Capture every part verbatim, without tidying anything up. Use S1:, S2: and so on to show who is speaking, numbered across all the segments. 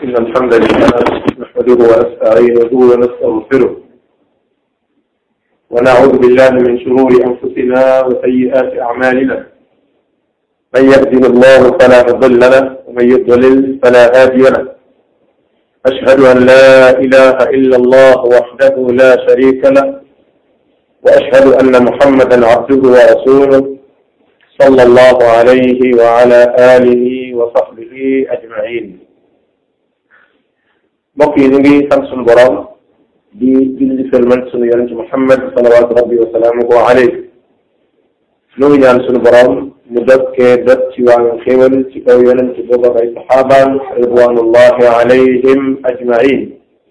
S1: إن الحمد لله نحمده ونستعينه ونستغفره ونعوذ بالله من شرور أنفسنا وسيئات أعمالنا من يهده الله فلا مضل له ومن يضلل فلا هادي له أشهد أن لا إله إلا الله وحده لا شريك له وأشهد أن محمدا عبده ورسوله صلى الله عليه وعلى آله وصحبه أجمعين. mbokk yi ñu ngi sant sunu borom di julli sëlmal sunu yonent Muhammad salawaatu rabbi wa salaamuhu alayhi. ñu ngi ñaan sunu borom mu dokkee dot ci wàllu xéwal ci kaw yonent boobu ak ay saxaabaam ridwanullahi alayhim ajmain.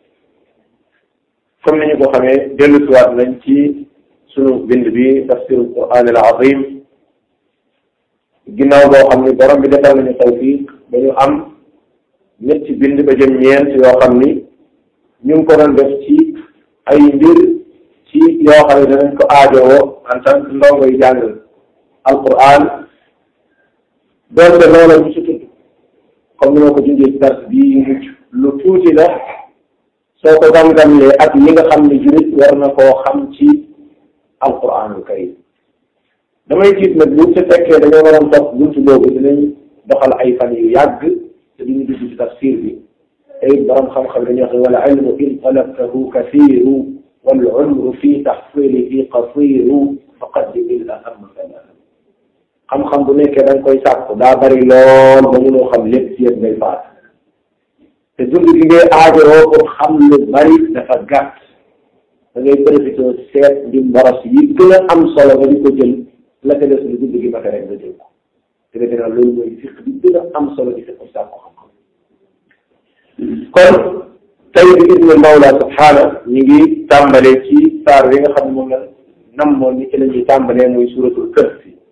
S1: comme ni ñu ko xamee dellu siwaat nañ ci sunu bind bi tafsirul Qur'an al azim ginnaaw boo xam ni borom bi defal nañu tawfiq ba ñu am ñetti bind ba jëm ñeent yoo xam ni ñu ngi ko doon def ci ay mbir ci yoo xam ne danañ ko aajowoo en tant que ndongo yi jàng alquran doonte loolu ñu si tudd comme ni ma ko junjee ci dars bii mucc lu tuuti la soo ko gam-gamlee ak yi nga xam ne jurit war na koo xam ci alquranul karim damay gis nag bu ci fekkee dañoo waroon topp buntu boobu dinañ doxal ay fan yu yàgg te duñu dugg ci tafsir bi tey borom xam-xam dañuy wax wala ilmu in talabtahu kathiru wal umru fi tahsilihi qasiru faqaddim il ahamma fala xam-xam bu nekkee da nga koy sàkku daa bari lool ba mënoo xam lépp ci yëpp ngay faat te dund gi ngay aajowoo pour xam lu bari dafa gàtt da ngay profité seet di mboros yi gën a am solo nga di ko jël la ca des lu dund gi mate rek nga jël ko te defe naa loolu mooy fiq bi gën a am solo di fiq sàkku xam-xam kon tey bi idne mawla subhaana ñu ngi tàmbalee ci saar yi nga xam ne moom la nam moon ni ci la ñuy tàmbalee muy suratul kahf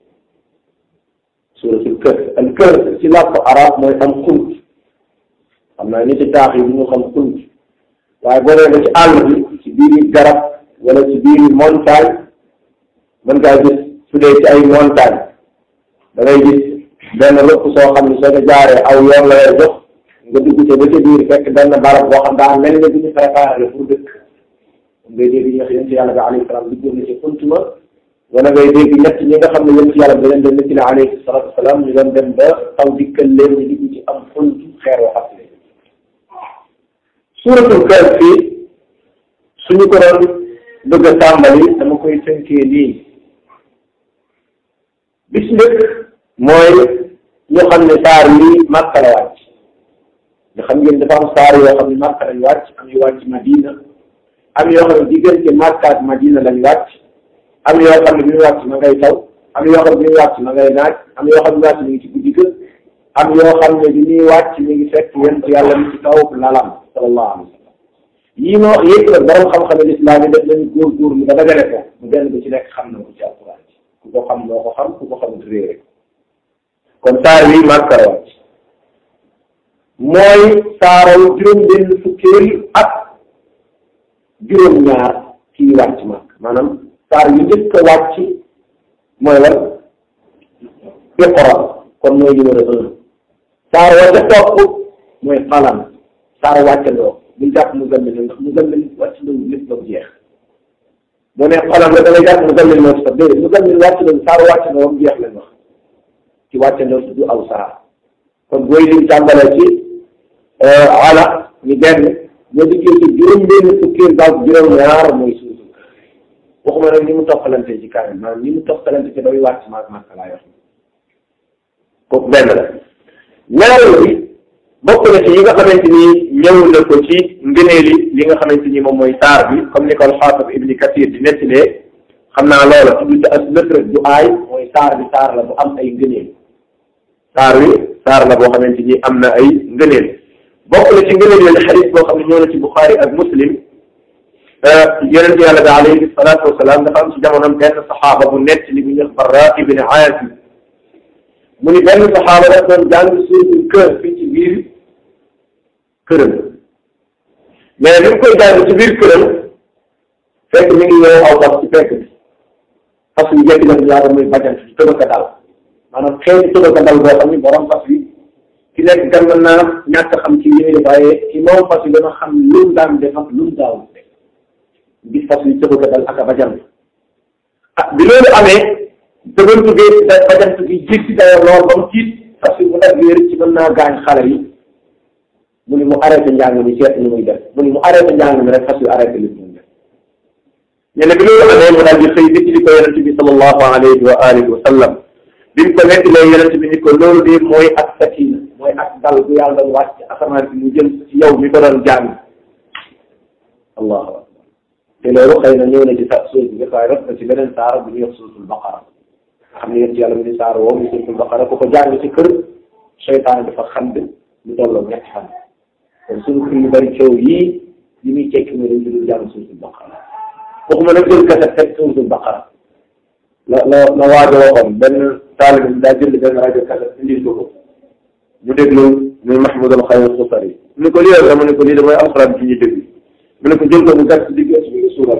S1: suratul kahf al kahf ci làkku arab mooy am xunt xam naa ni ci taax yi bu ñu xam xunt waaye boo demee ba ci àll bi ci biiri garab wala ci biiri montagne mën ngaa gis su dee ci ay montagne da ngay gis benn lëpp soo xam ne soo ko jaaree aw yoon la lay jox nga dugg ca ba ca biir fekk benn barab boo xam daa mel ne bi ñu préparé pour dëkk ngay dégg ñax yéen ci yàlla bi alayhi salaam duggoon na ci xuntuma wala ngay dégg ñett ñi nga xam ne yéen ci yàlla bi leen dem ci ne alayhi salaatu wasalaam ñu doon dem ba taw dikkal leen ñu dugg ci am xunt xeer wa fàttali suuratul kahf fii suñu ko doon bëgg a tàmbali dama koy tënkee nii bis njëkk mooy ñu xam ne saar yi Makka la wàcc nga xam ngeen dafa am saar yoo xam ne Makka lañ wàcc am yu wàcc Madina am yoo xam ne diggante Makka ak Madina lañ wàcc am yoo xam ne bi ñu wàcc ma ngay taw am yoo xam ne bi ñu wàcc ma ngay naaj am yoo xam ne wàcc mi ngi ci guddi ga am yoo xam ne bi ñuy wàcc mi ngi fekk yéen ci yàlla mi ci kaw lalam sallallahu alayhi wa sallam yii ma wax yëpp nag borom xam-xam lislaam yi def nañu góor-góorlu ba dajale ko mu benn bu ci nekk xam na ko ci alquran ku ko xam moo ko xam ku ko xamut réere kon saar wi Makka la wàcc mooy saaraw juróom-benn fukkeelu ak juróom-ñaar kii wàcc Makka maanaam saar yu njëkk a wàcc mooy lan Iqra kon mooy numéro un saar wa ca topp mooy Qalam saar wàccandoo buñ jàpp mu zammil ndax mu zammil wàcc na lépp ba mu jeex boo nee Qalam la da ngay jàpp mu zammil moo ci sax déedéet mu zammil wàcc na saar wàcc na ba mu jeex lañ wax ci wàccandoo du aw saar kon booy lim tàmbalee ci ala ñu benn ñoo diggee ci juróom-benn fukkeel ba juróom-ñaar mooy suuratul kahf waxuma nag ni mu toppalante ci kaamil maanaam ni mu toppalante ci doy wàcc maag Makka laa yor kooku benn la ñaareel bi bokk na ci yi nga xamante ni ñëw na ko ci ngëneeli li nga xamante ni moom mooy saar bi comme ni ko al-Hafiz Ibn Kathir di nettalee xam naa loola tudd ci as lëf rek du aay mooy saar bi saar la bu am ay ngëneel saar wi saar la boo xamante ni am na ay ngëneel bokk na ci ngëneel yooyu xadiis boo xam ne ñëw na ci Buxaari ak Muslim yonent yàlla bi alayhi salaatu wasalaam dafa am ci jamonoom benn saxaaba bu nett li bu ñuy wax Barraa ibn Aazib mu ni benn saxaaba daf doon jàng suuratul kahf fii ci biir këram mais li mu koy jàng ci biir këram fekk mi ngi ñëw aw fas ci fekk bi fas yu jekki nag ñaara muy bajant ci tëbaka dal maanaam xeeti tëbaka dal boo xam ni borom fas bi ki nekk gan mën naa ñàkk xam ci li muy def waaye ki moom fas yi dana xam lu mu daan def ak lu mu daawul def gis fas yi tëbaka dal ak a bajant ah bi loolu amee dëggantu bi bajant bi jiit ci dayoo lool ba mu tiit fas yi bu nag bi rëcc ci mën naa gaañ xale yi mu ni mu arrêté njàng mi seet ni muy def mu ni mu arrêté njàng mi rek fas yu arrêté li muy def ñu ne bi loolu amee mu daal di xëy dëkk di ko yonente bi sallallahu alayhi wa alihi wa sallam bi mu ko nettalee yonente bi ni ko loolu de mooy ak sakina mooy ak dal bu yàlla doon wàcc asamaan bi mu jëm ci yow mi ko doon jàng allahu akbar te loolu xëy na ñëw na ci sa suuf bi waaye rot na ci beneen saar bu ñuy wax suuratul baqara xam ne yéen ci yàlla mu ni saar woo mu suuratul baqara ku ko jàng ci kër seytaan dafa xand lu tolloo ñetti fan kon suñu kër yu bëri coow yii li muy tekki mooy dañ dul jàng suuratul baqara waxuma nag jël kaset teg suuratul baqara la la la waajo waxoon benn taalibe bi daa jënd benn rajo kaset indil ko ko mu déglu muy Mahmoud al Xayr Xusari mu ne ko lii la mu ne ko lii damay alxuraan ci ñuy déglu mu ne ko jël ko mu gàtt digg suñu suural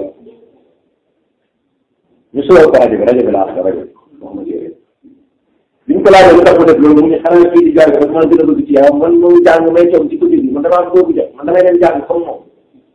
S1: ñu suural ko rajo bi rajo bi laa wax rajo bi waxuma jëree bi ñu ko laajee lu tax mu def loolu mu ne xanaa kii di jàng rek man gën a bëgg ci yow man moom jàng may toog ci ko déglu man damaa bëgg jot man damay dem jàng comme moom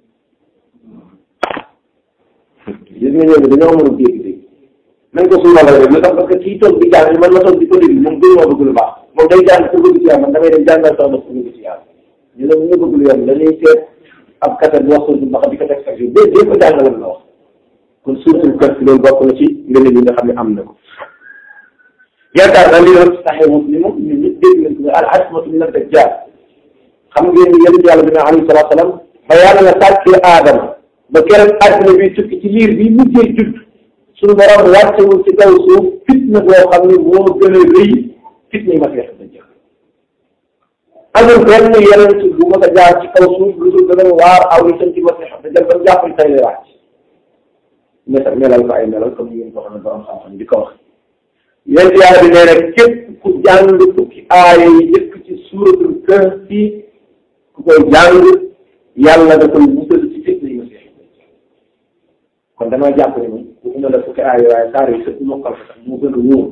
S1: gis nga ñooñu dañoo mën a dégg-dégg nañ ko suural rek lu tax parce que kii toog di jàng man ma toog di ko déglu moom gën moo bëgg lu baax moom day jàng pour bëgg ci yàlla man damay dem jàngal sama bopp pour bëgg ci yàlla ñu ne ñu bëgg lu yomb dañuy seet ab kaset bu wax suuf ba xam di ko teg sax yooyu dé ko jàngalam la wax kon suuratul Kahf loolu bokk na ci ngëneel yi nga xam ne am na ko yaakaar naa li doon Sahih Muslim ñun ñëpp dégg nañ ko al asmatu min ad-dajjal xam ngeen ni yonent yàlla bi alayhi salaatu wa salaam ba yàlla nga sàkkee aadama ba keroog àddina bi tukki ci liir bi mujjee judd suñu borom wàccewul ci kaw suuf fitna boo xam ne moo gën a rëy fitna yi Masiix Dajjaal amul benn yonent bu mos a jaar ci kaw suuf lu dul gën a waar aw itam ci Masiix Dajjaal ba jàpp ni tey lay wàcc mais melal ko ay melal comme ni ngeen ko xam ne borom xam-xam di ko wax yonent yàlla bi nee na képp ku jàng fukki aaya yi jëkk ci suuratul Kahf ku koy jàng yàlla da koy musal ci fitna yi Masiix Dajjaal kon damaa jàpp ne moom bu ñu la fukki aaya waaye saar yi sëpp mokkal ko sax moo gën a wóor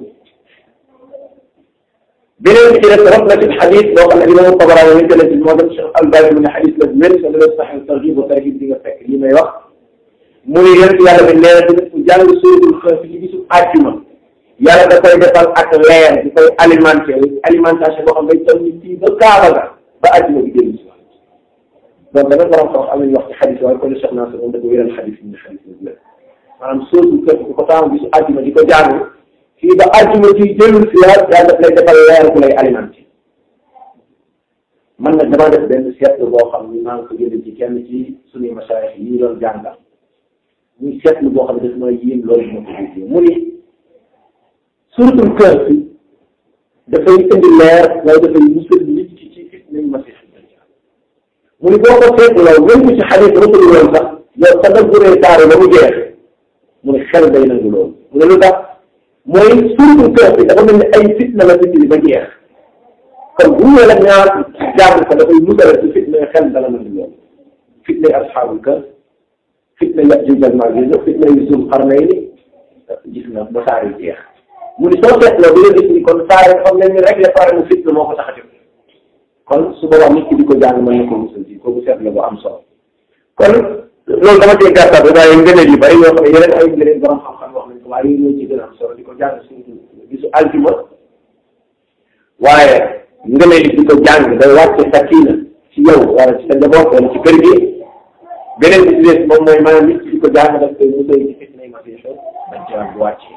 S1: beneen bi ci def rot na ci xadis boo xam ne Imaam Tabaraani ñu jëlee ci moo dem Cheikh Albani mu ne xadis la wér sa def Sahih Targhib wa Tarhib di nga fekk li may wax mu ne yonent yàlla bi nee na ku jàng suuratul Kahf ci bisu àjjuma yàlla da koy defal ak leer di koy alimenté alimentation boo xam ne day toll ni fii ba Kaaba ga ba àjjuma bi dellu si waat donc dama borom xam am nañu wax ci xadis waaye kon Cheikh Nasir moom da ko wéral xadis yi ñu xadis la maanaam suuratul Kahf ku ko taamu bisu àjjuma di ko jàng fii ba àjjuma ci dellu si waat yàlla daf lay defal leer bu lay alimenté man nag damaa def benn seetlu boo xam ni maa ngi ko jëlee ci kenn ci suñuy masaayix yi ñu doon jàngal muy seetlu boo xam ne daf may yéem loolu moo ko gisee mu ni suuratul Kahf dafay indi leer waaye dafay musal nit ki ci fitna Masiix Dajjaal mu ni boo ko seetloo même ci xadiis rasul loolu sax yow sa daguree taare ba mu jeex mu ni xel day nangu loolu mu ne lu tax mooy suuratul Kahf dafa mel ni ay fitna la nit ba jeex kon bu ñu la ñaar jàng ko dafay musal ci fitna xel dana nangu loolu fitna asxaabul Kahf fitna Yaajuuj ak Maajuuj fitna yu Zul Qarnayni gis nga ba saar yi jeex mu ni soo seetloo bi nga gis ni kon saar yi xam nañ ni rek la pare mu fitna moo ko tax a jóg kon su boobaa nit ki di ko jàng mën na ko musal ci kooku seetlu bu am solo kon loolu dama cee gàttal waaye ngëneel yu bari yoo xam ne yeneen ay ngëneel borom xam-xam wax nañ ko waaye yooyu ñoo ci gën a am solo di ko jàng suñu bisu aljuma waaye ngëneel yi di ko jàng day wàcce sakina ci yow wala ci sa njaboot wala ci kër gi beneen bi ci des moom mooy maanaam nit ki di ko jàng daf koy musal ci fitna yi Masiix Dajjaal bu wàccee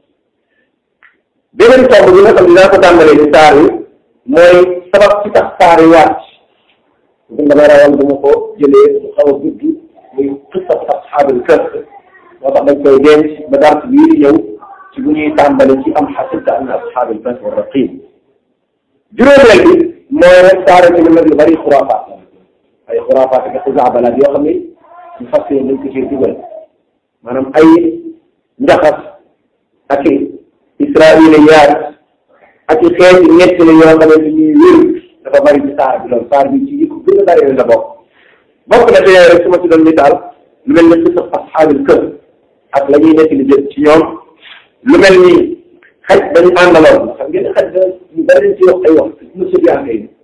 S1: beneen tomb bi nga xam ne dinaa ko tàmbalee ci saar yi mooy sabab ci tax saar yi wàcc bu damay rawal bu ma ko jëlee mu xaw a gudd muy qissatu asxaabul Kahf moo tax dañ koy denc ba dars bii di ñëw ci bu ñuy tàmbale ci am xasibta anna asxaabul Kahf wa raqiim juróomeel bi mooy rek saar yi lu lu bari xuraafaat ay xuraafaat ak xuzaabalaat yoo xam ne ñu fas yéene nañ ko ci dugal maanaam ay njaxas ak israiliyaat ak i xeeti ñett la yoo xam ne ñuy wér dafa bari ci saar bi loolu saar bi ci yi ko gën a bari la bokk bokk na te rek su ma ci doon misaal lu mel ni qissas asxaabil Kahf ak la ñuy nekk li jëm ci ñoom lu mel ni xaj dañu àndaloon xam ngeen xaj da ñu bari ci wax ay wax monsieur Diakhe yi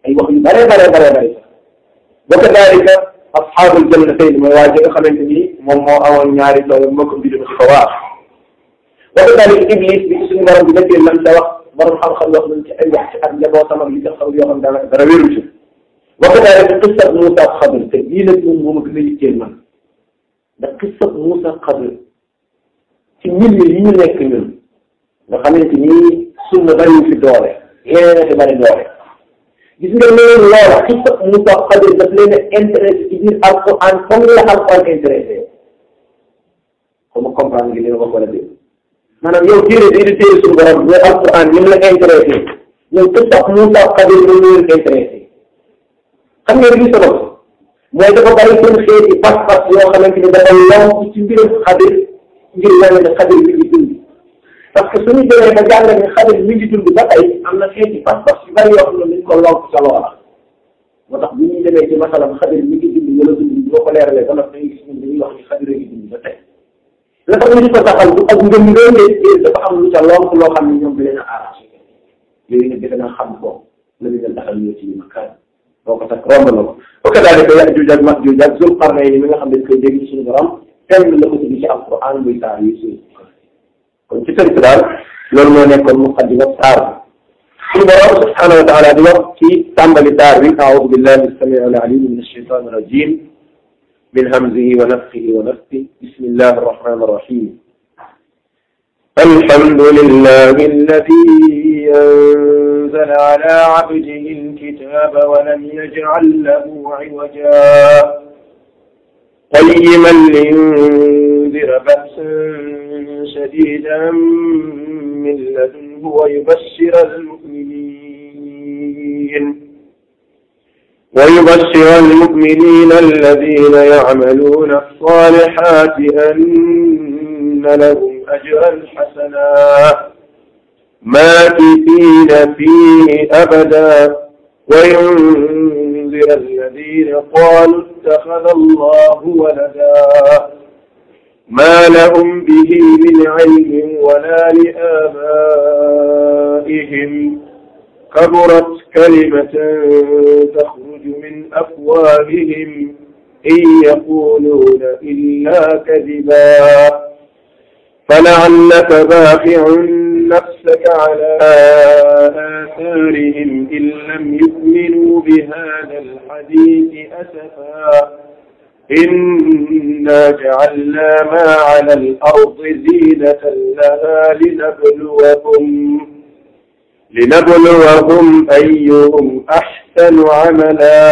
S1: ay wax yu bare bare bare bare ba kadalika asxaabul jannatayn mooy waa ji nga xamante ni moom moo amoon ñaari tool moo ko mbiri ma ci ko waax ba kadalika iblis bi suñu borom bi dëggee lan sa wax borom xam-xam wax nañ ci ay wax ci ak njabootam ak li nga xam yoo xam dara dara wéru ci ba kadalika qissat Muusa ak Xadir te bii nag moom moo ma gën a yitteel man ndax qissat Muusa ak Xadir ci milieu yi ñu nekk ñun nga xamante ni sunna bariwu fi doole yeneen a fi bari doole gis nga leen loola qissat Muusa ak Xadir daf leen a intéressé ci biir alquran comme la alquran intéressé comme comprendre ngi li nga wax wala dégg maanaam yow téere bii di téere suñu borom mooy alquran ni mu la intéressé yow qissat Muusa ak Xadir ñu leen intéressé xam nga li sabab mooy dafa bari seen xeeti pas-pas yoo xamante ni dafa lonk ci mbirum Xadir ngir wane ne Xadir mi ngi dund parce que suñu demee ba jàng ne Xadir mi ngi dund ba tey am na xeeti pas-pas yu bari yoo xam ne dañ ko lonk sa loola moo tax bu ñuy demee ci masalam Xadir mi ngi dund wala dund boo ko leeralee ba nag dañuy gis ñun dañuy wax ni Xadir a ngi dund ba tey la tax ñu di ko taxal bu ak ngëm ngëm dafa am lu ca lonk loo xam ne ñoom bi leen a arrangé yooyu nag defe naa xam ko la ñu leen taxal ñoo ci yi makaan boo ko takk romb na ko ba kadaalika Yaajuuj ak Maajuuj ak Zul Qarnayni mi nga xam ne dañ koy dégg ci suñu borom kenn la ko tudd ci alquran muy saar yi suñu kon ci tënk daal loolu moo nekkoon muqaddima saar suñu borom subhanahu wa taala di wax ci tàmbali saar bi aoudu billahi as-sami'i al-alim min ash-shaytani ar-rajim min hamzihi wa nafthihi wa nafthihi bismillahi ar-rahmani ar-rahim alhamdulillahi alladhi أنزل على عبده الكتاب ولم يجعل له عوجا قيما لينذر بأسا شديدا من لدنه ويبشر المؤمنين ويبشر المؤمنين الذين يعملون الصالحات أن لهم أجرا حسنا ماكثين فيه أبدا وينذر الذين قالوا اتخذ الله ولدا ما لهم به من علم ولا لآبائهم كبرت كلمة تخرج من أفواههم إن يقولون إلا كذبا فلعلك باخع نفسك على آثارهم إن لم يؤمنوا بهذا الحديث أسفا إنا جعلنا ما على الأرض زينة لها لنبلوهم لنبلوهم أيهم أحسن عملا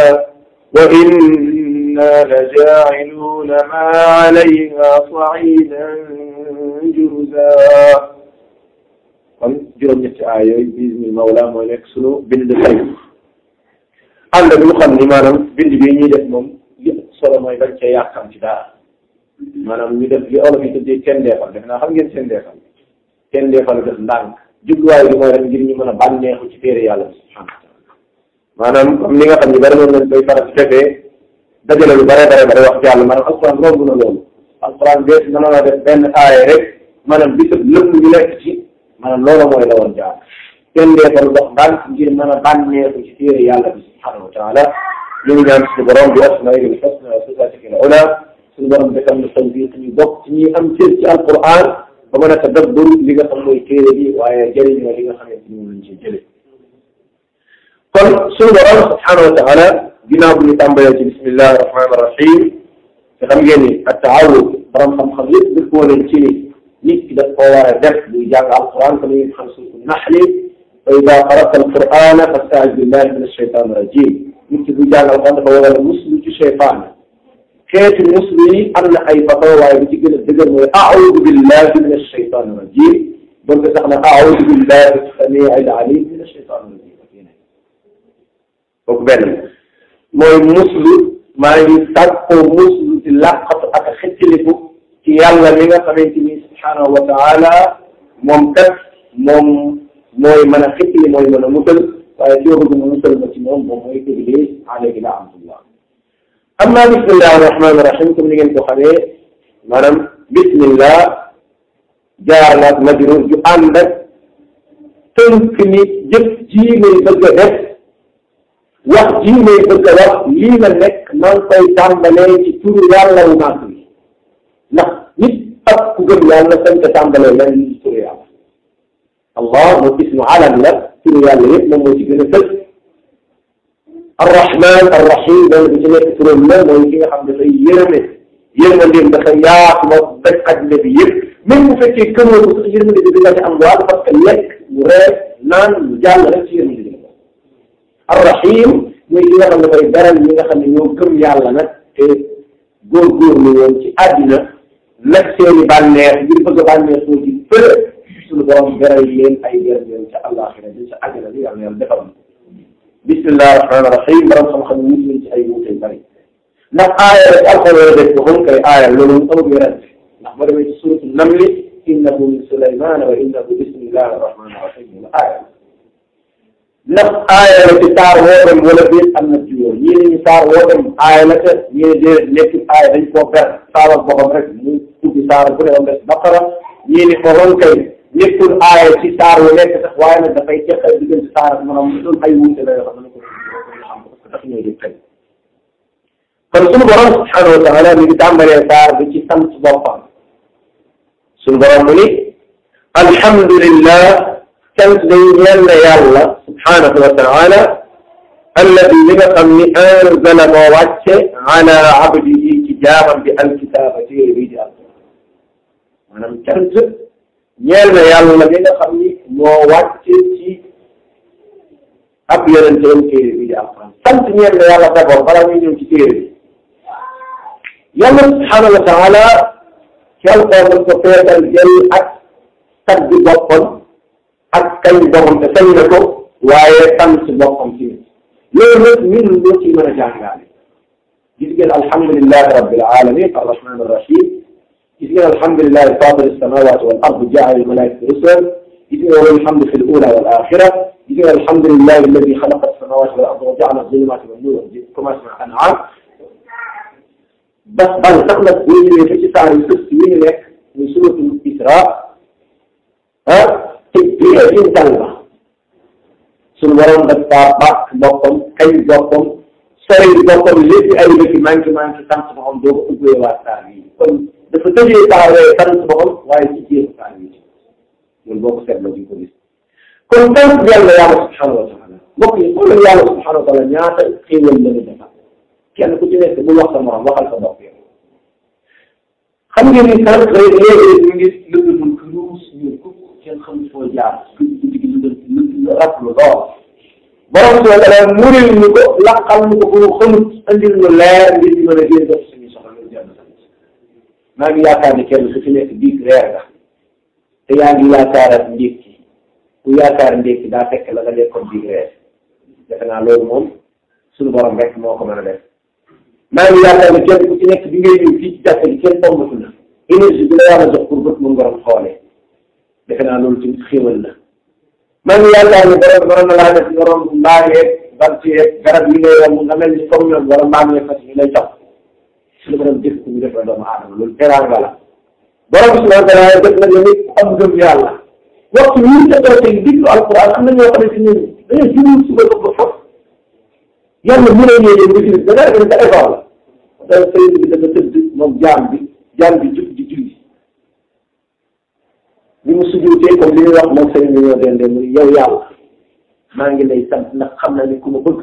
S1: وإنا لجاعلون ما عليها صعيدا جرزا kon juróom-ñetti aay yooyu bismil mawla mooy nekk sunu bind tey ànd ak ñu xam ni maanaam bind bi ñuy def moom li solo mooy bañ cee yàqam ci dara maanaam ñu def li olof yi tuddee kenn deefal def naa xam ngeen seen deefal kenn deefal def ndànk jubluwaay bi mooy rek ngir ñu mën a bànneexu ci téere yàlla bi subhanahu wa taala maanaam comme ni nga xam ni bari noonu lañ koy faral di defee dajale lu bare bare bare wax ci yàlla maanaam alquran romb na loolu alquran bees mën na def benn aaya rek maanaam bisab lépp ñu nekk ci maanaam loolu mooy la woon jaar kenn deefal dox ndànk ngir mën a bànneexu ci téere yàlla bi subhanahu wa taala ñu ngi ñaan suñu borom bi asmaa'il husna wa sifaatil ula suñu borom defal ñu tawfiq ñu bokk ci ñi am cër ci alquran ba mën a tadabbur li nga xam mooy téere bi waaye jëriñoo li nga xamante ni moom lañ ci jëlee kon suñu borom subhanahu wa taala ginnaaw bu ñu tàmbalee ci bismillahi rahmaani rahim te xam ngeen ni at-ta'awud borom xam-xam yëpp dëppoo nañ ci ni nit ki daf koo war a def buy jàng alquran comme ni nga xam suuf naxli fa ida qara'ta alqur'ana fasta'id billahi min ash-shaytan ar-rajim nit ki buy jàng alquran dafa war a muslu ci cheytaan xeetu muslu yi am na ay façon waaye bu ci gën a dëgër mooy a'uudu billahi min ash-shaytan ar-rajim donc sax na a'uudu billahi as-sami'i al-alim min ash-shaytan ar-rajim kooku benn mooy muslu maa ngi sàkkoo muslu ci làqatu ak xëccaliku ci yàlla mi nga xamante ni subhanahu wa taala moom kat moom mooy mën a xëccali mooy mën a musal waaye ci bëgg mu musal ma ci moom moom mooy iblis alayhi la'natullah amma bismillahi rahmani rahim comme ni ngeen ko xamee maanaam bismillah jaar naag majrur ju ànd ak tënk ni jëf ji ngay bëgg a def wax jii may bëgg a wax lii la nekk maa ngi koy tàmbalee ci turu yàlla wu màgg bi ndax nit ak ku gëm yàlla sañ ko tàmbalee lan ci turu yàlla allah moo ismu alam la turu yàlla yëpp moom moo ci gën a fës arrahman arrahim benn bi ci nekk turam la mooy ki nga xam ne dafay yërëme yërmandeem dafa yaatu ba daj àddina bi yëpp même bu fekkee këmoo ko sax yërmande bi dina ci am waal parce que lekk mu reer naan mu jàll rek ci yërmande bi arrahim mooy ki nga xam ne dafay beral ñi nga xam ne ñoo gëm yàlla nag te góorgóorlu woon ci àddina nag seeni bànneex ngir bëgg a bànneex soo ci fële suñu borom beral leen ay yërëm yoon ca àllaaxira di ca àddina bi yàlla yàlla defal bismillahi rahmaani rahim borom xam-xam ñu ngi ci ay wuute yu bari ndax aaya rek alxuraan def ko xam kay aaya loolu amul werante ndax boo demee ci suuratu namli innahu min sulaymaana wa innahu bismillahi rahmaani rahim la aaya ndax aaya la ci saar woo dem wala déet am na jiwoo ñii ne ñu saar woo dem aaya la ca ñii ne déet nekk aaya dañ koo ber saara boppam rek mu ubbi saara bu ne am des baqara ñii ne ko ron kay nekkul aaya ci saar wu nekk sax waaye nag dafay jeexal diggante saar ak maanaam loolu ay wuute la yoo xam ne ko xam parce que daf ñooy dégg tey kon suñu borom subhanahu wa taala mi ngi tàmbalee saar bi ci sant boppam suñu borom mu ni alhamdulillah sant day ñeel na yàlla subhanahu wa taala alladi li nga xam ni anzala moo wàcce ala abdihi ci jaamam bi alkitaaba téere bii di al maanaam cant ñeel na yàlla li nga xam ni moo wàcce ci ab yonenteem téere bii di alquran sant ñeel na yàlla d'abord balaa muy ñëw ci téere bi yàlla subhanahu wa taala ci alquran dañ ko feetal jël ak tagg boppam ak kañ boppam te sañ na ko waaye sant boppam ci loolu nag ñun ñoo ci mën a jàngaale gis ngeen alhamdulilahi rabbil alamin arrahman arrahim gis ngeen alhamdulilahi fatir alsamawati wal ard jaal almalaikati rusulan gis ngeen walhamdu fi alula wal axira gis ngeen alhamdulilahi alladi xalaqa alsamawati wal ard wa jaala alzulumati wan nur commence na an'am bas bal sax nag bu ñu ñëwee ci saar yu sëf si yi ñu nekk muy suratul isra ah te biir intal ba suñu waroon def saa bàq boppam kañ boppam sori boppam lépp ay lëkki manqué manqué sant boppam doo ko ubbee waa saar yi kon dafa tëjee saar wee sant boppam waaye ci jéem saar yi loolu boo ko seetloo di ko gis kon sant yàlla yàlla subhanahu wa taala mbokk yi xoolal yàlla subhanahu wa taala ñaata xéewal la ñu defal kenn ku ci nekk bu wax sa morom waxal sa bopp yow xam ngeen ni sànq léegi ñu ngi lëndëmul kluus ñu ko kenn xamul foo jaar guddi gi lu lu rafetlu lool borom soo ko daan muril ñu ko laqal ñu ko bu ñu xamut andil ñu leer ngir ñu mën a génn def suñu soxla loolu jar na sant maa ngi yaakaar ni kenn ku ci nekk biig reer nga te yaa ngi yaakaaraat ndékki ku yaakaar ndékki daa fekk la nga lekkoon biig reer defe naa loolu moom suñu borom rek moo ko mën a def maa ngi yaakaar ne kenn ku ci nekk bi ngay ñëw fii ci jàkka ji kenn tombatu na énergie bi la yàlla jox pour bët mu ngorom xoolee defe naa loolu tamit xéwal la maa ngi yaakaar ne borom borom na laa def ngorom mbaam yeeg bant yeeg garab yi ngay yomb nga mel ni comme ñoom wala mbaam yeeg fas yi lay tax suñu borom def ko ñu def la doomu aadama loolu teraanga la borom subhanahu wa taala def na ne nit am gëm yàlla waxtu ñun ca toog tey diglu alquran am na ñoo xamante ni dañoo jublu suba ko ba foofu yàlla mu ne ñëwee nga gis da nga def effort la da sëriñ bi dafa tëdd moom jaam bi jaam bi jub di julli bi mu sujjootee comme li ñuy wax moom sëriñ bi ñoo dendee mu yow yàlla maa ngi lay sant ndax xam na ni ku ma bëgg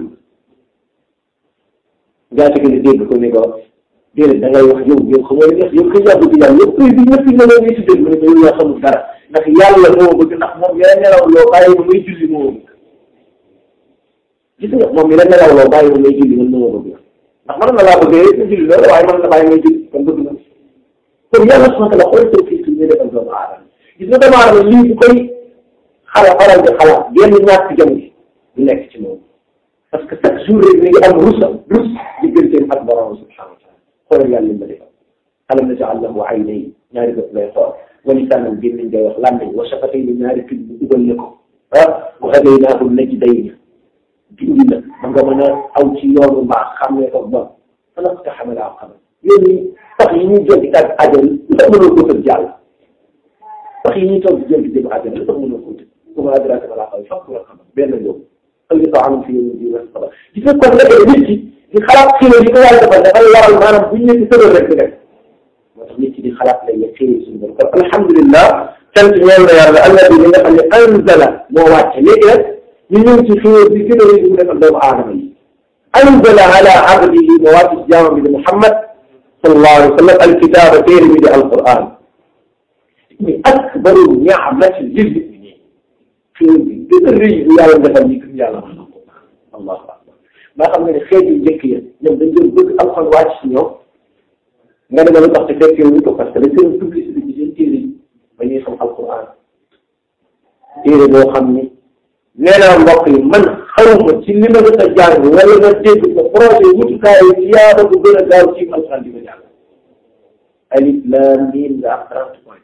S1: ngaa tege ni dégg ko ni ko déedéet da ngay wax yow yow xam nga yow yow kay yàlla bëgg yàlla yow koy bi ñëpp na loo ngay tuddee mu ne ko yow yaa xamul dara ndax yàlla moo bëgg ndax moom yaa nelaw loo bàyyi ba muy julli moo bëgg gis nga moom mi la nelaw loo bàyyi ba muy julli man moo bëgg ndax mën na laa bëggee nga julli loolu waaye mën na bàyyi ngay julli kon bëgg na kon yàlla subhanahu wa taala xool taw fii ñu defal doomu aadama gis nga doomu aadama lii bu koy xala xalal di xalaat genn ñàkk jëm gi du nekk ci moom parce que chaque jour rek mi ngi am rusa rus digganteem ak borom subhanahu wa taala xoolal yàlla li ma defal alam naj'al lahu aynayni ñaari bët lay xool wa lisaanan gémmiñ ngay wax làmmiñ wa shafatayni ñaari picc bu dugal na ko ah wa hadaynaahu najdayni gindi na ba nga mën a aw ci yoonu mbaax xam ne ko ba fana ko taxamalaa xam yoon yi sax yi ñuy jël di tàgg àjjana lu tax mënoo ko tëj jàll sax yi ñuy toog di jël di jëm àjjana lu tax mënoo ko tëj comment adraka ma laa xaw fokk la xam benn yoon salli anhum fi yawmi ddin wasala gis nga kon nekk nit ki di xalaat xéwal yi ko yàlla defal dafay waral maanaam bu ñu ne ci tëral rek di def moo tax nit ki di xalaat lay yegg xéwal suñu borom kon alhamdulillah sant ñeel na yàlla alladi li nga xam ne anzala moo wàcce léegi nag ñu ñëw ci xéwal bi gën a rëy mu defal doomu aadama yi anzala ala abdihi moo wàcce ci jaamam bi di Muhammad sallallahu alayhi wa sallam alkitaaba téere bi di alquran muy akbaru ni'mati lil mu'minin xéwal bi gën a rëy bu yàlla defal ñi gëm yàlla allahu akbar maa xam nga ne xeet yu njëkk ya ñoom dañ doon bëgg alxuraan wàcc si ñoom nga ne ma lu tax te fekkee wuñ ko parce que dañ doon publicité ci seen téere yi ba ñuy xam alxuraan téere boo xam ni nee naa mbokk yi man xawma ci li ma gën a jàng wala nga dégg ko projet wutukaay yi yaa bu gën a gaaw ci alxuraan di ko jàng alif laam miim nga am trente points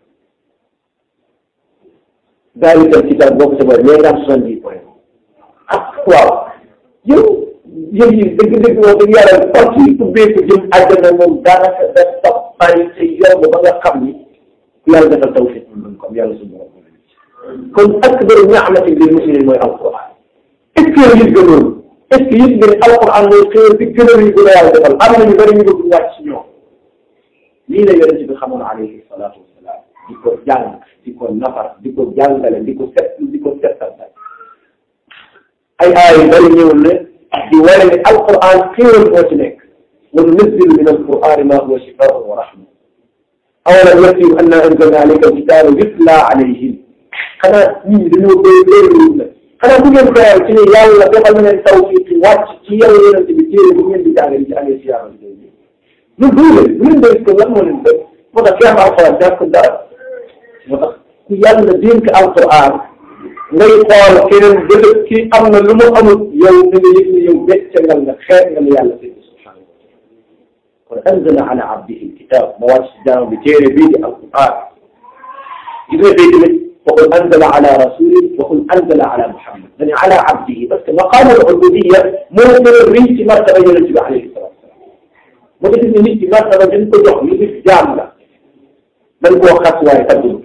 S1: daalikal kitaab boo ko sabal léegi nga am soixante-dix points ah waaw yow yow yi dëgg-dëgg wax dëgg yàlla porte yi ubbeeku jëm àjjana moom daanaka daf topp bàyyi te yomb ba nga xam ni yàlla defal tawfiq moom comme yàlla suñu borom kon akbaru ni'mati lil muslimin mooy alquran est-ce que yëg nga loolu est-ce que yëg nga ne alquran mooy xéewal bi gën a rëy bu la yàlla defal am na ñu bëri ñu bëgg wàcc ci ñoom lii la yonent bi xamoon alayhi salaatu wasalaam di ko jàng di ko nafar di ko jàngale di ko set di ko settal ay aay yu bëri ñëwul ne di wane ne alquran xéewal moo ci nekk wa nunazzilu min alqurani ma huwa shifaa'un wa rahma awalam yakfihim anna anzalna alayka alkitaba yutla alayhim xanaa nit ñi dañoo béy béyluwul la xanaa bu ngeen koyal ci ne yàlla defal na leen tawfiq wàcc ci yow yonent bi téere bu ngeen di jàngale ci amee siyaama bi day lu duule lu leen doy ko lan moo leen doy moo tax ki am alquran jàpp dara moo tax ku yàlla dénk alquran ngay xool keneen bëgg ki am na lu mu amul yow da nga yëg ne yow beccangal nga xeet nga ne yàlla sëñ subhanahu wa taala kon anzala ala abdihi alkitab ma wàcc si jaam bi téere bii di alquran gis nga tey tamit waxul anzala ala rasuli waxul anzala ala muhammad dañu ala abdihi parce que maqaam al ubudiyya moo gën a rëy ci martaba yonent bi alayhi salatu wasalaam moo tax gis nga nit ci martaba dañ ko jox li nit jaam la dañ koo xas waaye taddul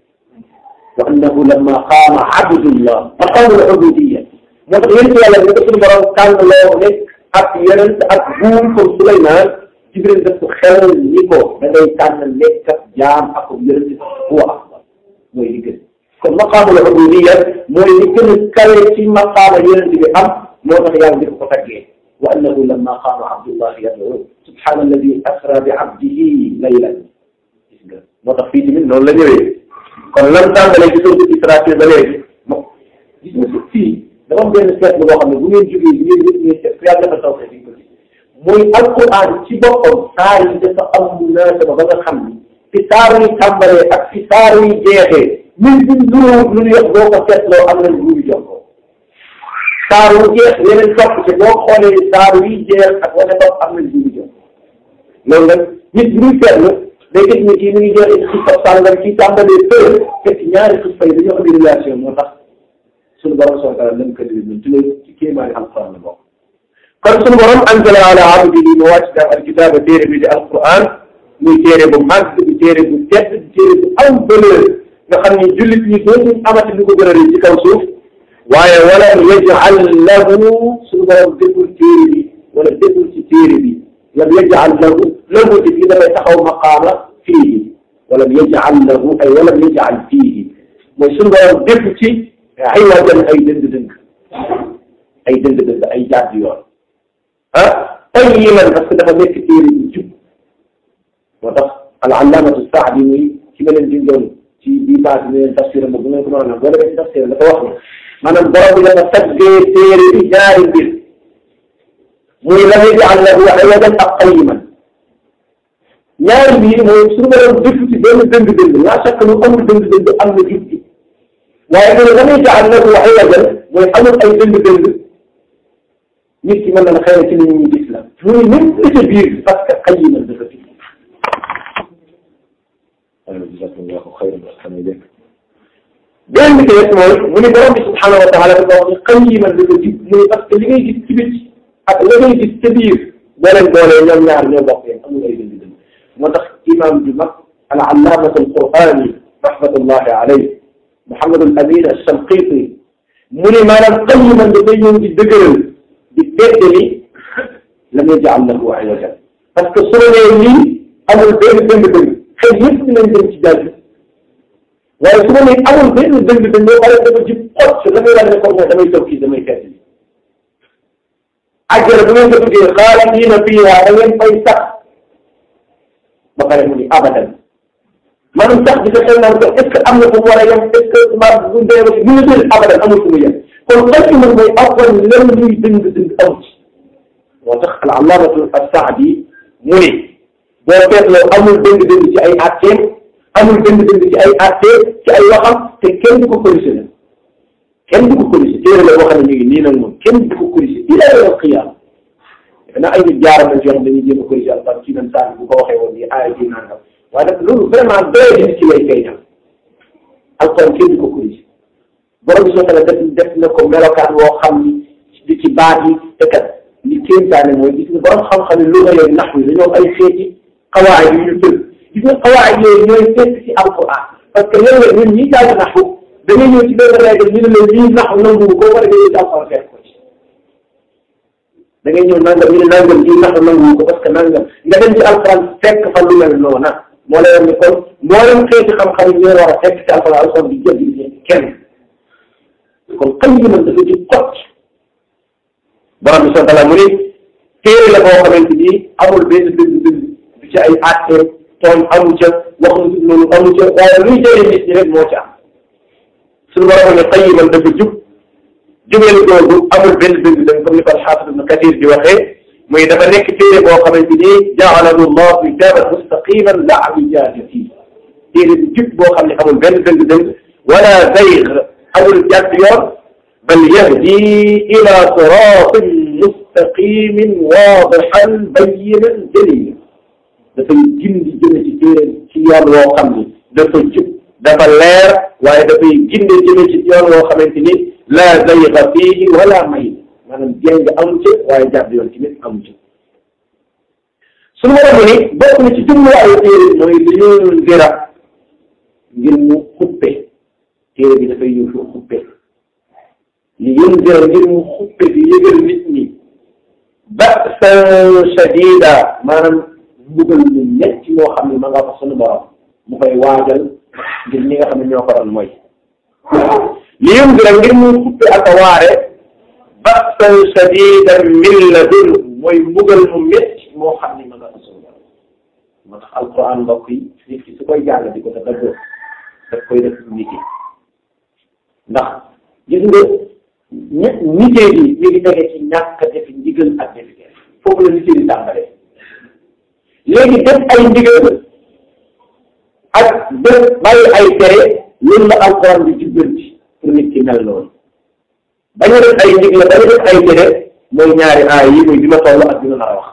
S1: wa annahu lamma qaama abdullah maqaam al ubudiyya moo tax yéen yàlla bi ko suñu borom tànn loo nekk ak yonent ak buur comme Suleymaan Jibril def ko xelal ni ko da ngay tànn nekk ak jaam ak yonent huwa afdal mooy li gën kon maqaamul ubudiyya mooy li gën a kawe ci maqaama yonent bi am moo tax yàlla di ko ko taggee wa annahu lamma qaama abdullahi yad'u subhaana alladi asra bi abdihi laylan gis nga moo tax fii tamit noonu la ñëwee kon lan tàmbalee ci sourate Israa ba léegi moom gis nga fii dafa am benn seetlu boo xam ne bu ngeen jógee bu ngeen yëg ngeen seet yàlla dafa taw di ko gis mooy alquran ci boppam saar yi dafa am munaasaba ba nga xam ni fi saar yi tàmbalee ak fi saar yi jeexee ñun ñun lu lu ñu wax boo ko seetloo am nañ lu ñu jox ko saar wu jeex yeneen topp ci boo xoolee saar yi jeex ak wane topp am nañ lu ñu jox loolu nag nit ñi seetlu day gis ne kii mi ngi joxe ci topp sàngam ci tàmbalee fële fekk ñaari xis fay dañoo am relation moo tax suñu borom soo taala lañ ko déglu ñun ci loolu ci kéemaani alquran la bokk kon suñu borom anzala ala abdihi mu wàcc daal alkitaaba téere bi di alquran muy téere bu màgg di téere bu tedd di téere bu am valeur nga xam ni jullit ñi dootuñ amati lu ko gën a rëy ci kaw suuf waaye walam yaj'al lahu suñu borom deful téere bi wala deful ci téere bi lam yaj'al lahu lahu ci fii dafay taxaw maqaama fiihi walam yaj'al lahu ay walam yaj'al fiihi mooy suñu borom def ci ay wajan ay dëng-dëng ay dëng-dëng ay jàdd yoon ah qayyiman parce que dafa nekk téere bu jub moo tax al-allaamatu Saadi muy ci ma leen dindoon ci bii paas ne leen tafsiram bu ngeen ko mën a naan boo demee ci tafsiram dafa wax ne maanaam borom bi dafa taggee téere bi ñaari mbir muy lam yaj'al lahu iwajan ak qayyiman ñaari mbir mooy suñu borom def ci benn dëng-dëng laa chaque lu amul dëng-dëng am na jub gi waaye loolu lam yaj'al lahu iwajan mooy amul ay dëng-dëng nit ki mën na la xëy na ci nit ñi gis la muy même li ca biir parce que qayyiman dafa fi jazakumullahu xayran asana ilayk benn bi tamit mooy mu ni borom bi subhanahu wa taala dafa wax ni qayyiman dafa jub muy parce que li ngay gis ci biir ak la ngay gis ca biir boo leen boolee ñoom ñaar ñoo bokk yéen amul ay dëng-dëng moo tax imam bi mag al allaamatu al qur'ani rahmatullahi alayhi Muhammad al Amin al Shanqiti mu ne maanaam qayyiman dafay ñëw di dëgëral di teddali lam yaj'al lahu iwajan parce que su nee lii amul benn dëng-dëng xëy yëpp dinañ dem ci jàll waaye su ma nee amul benn dëng-dëng boo pare dafa jib xot la muy wane ne ko mooy damay toog kii damay teddali àjjana bu ngeen ko tuddee xaalidiina fiihaa da ngeen fay sax ba pare mu ni abadan maanaam sax bi sa xel naan ko est-ce que am na fu mu war a yem est-ce que ma bu ndee ba bu ñu dee abadan amul fu mu yem kon xel ci man mooy afwan lenn luy dëng dëng aw ci moo tax al allaamatu as-Saadi mu ni boo seetloo amul dëng dëng ci ay atteem amul dëng dëng ci ay attee ci ay waxam te kenn du ko corrigé la kenn du ko corrigé téere la boo xam ne ñu ngi nii nag moom kenn du ko corrigé ilaa yawmal qiyaama na ay nit jaaram nañ ci yoo xam dañuy jéem a corrigé alquran ci même saa bu ko waxee woon nii aaya ji nangam waaye nag loolu vraiment doy di ci lay feeñal alquran kenn du ko corrigé borom bi soo xamee def def na ko melokaan woo xam ni di ci baat yi te kat li kéemtaane mooy gis nga borom xam-xam yi lu nga yooyu nax wi dañoo ay xeeti xawaay yu ñu tël gis nga xawaay yooyu ñooy fekk ci alquran parce que léeg-léeg ñun ñi jàng naxu da ngay ñëw ci benn règle ñu ne leen lii naxu nangu ko wala nga ñëw ci alquran fekk ko ci da ngay ñëw nangam ñu ne nangam lii naxu nangu ko parce que nangam nga dem ci alquran fekk fa lu mel noona moo lay wax ni kon mboolem xeeti xam-xam yi ñoo war a fekk ci alquran alquran di jël di kenn kon xëy na man dafa ci kocc borom bi subhanahu wa ta'ala mu ni téere la boo xamante ni amul benn dëgg dëgg du ci ay àtte tooñ amu ca waxu noonu amu ca waaye luy jëriñ nit ñi rek moo ci am suñu borom ne qayyiman dafa jub jubeel googu amul benn dëgg dëgg comme ni ko al-Hafiz Ibn Kathir di waxee muy dafa nekk téere boo xamante ni ja'alahu Allahu kitaaban mustaqiman la wijaaja fii téere bu jub boo xam ne amul benn dëgg dëgg wala zayg amul jàdd yoon bal yahdi ila siraatin mustaqimin waadihan bayyinan jaliyyan dafay gindi jëme ci téere ci yoon woo xam ni dafa jub dafa leer waaye dafay ginde jëme ci yoon woo xamante ni laa zayga fiihi wala mayl maanaam jéng amu ci waaye jàdd yoon ci nit amu ci suñu borom ni bokk na ci jubluwaayu téere mooy li ñu dira ngir mu xuppe téere bi dafay ñëw fi xuppe li yundira ngir mu xuppe di yëgal nit ñi ba'san shadida maanaam mbugal mu metti moo xam ne ma nga fa sunu borom mu koy waajal ngir ñi nga xam ne ñoo ko doon mooy li yundira ngir mu xuppe ak a waare ba'san shadidan min ladun mooy mbugal mu metti moo xam ne ma nga fa sunu borom moo tax alquran mbokk yi nit ki su koy jàng di ko te dëgg daf koy def nit yi ndax gis nga ñett nitee bi ñu ngi tege ci ñàkk a def ndigal ak def foofu la nitee di tàmbalee léegi def ay ndigal ak def bàyyi ay tere loolu la alxuraan bi jubbanti pour nit ki mel noonu bañ a def ay ndigal bañ a def ay tere mooy ñaari aay yi muy bi ma toll ak bi ma nar a wax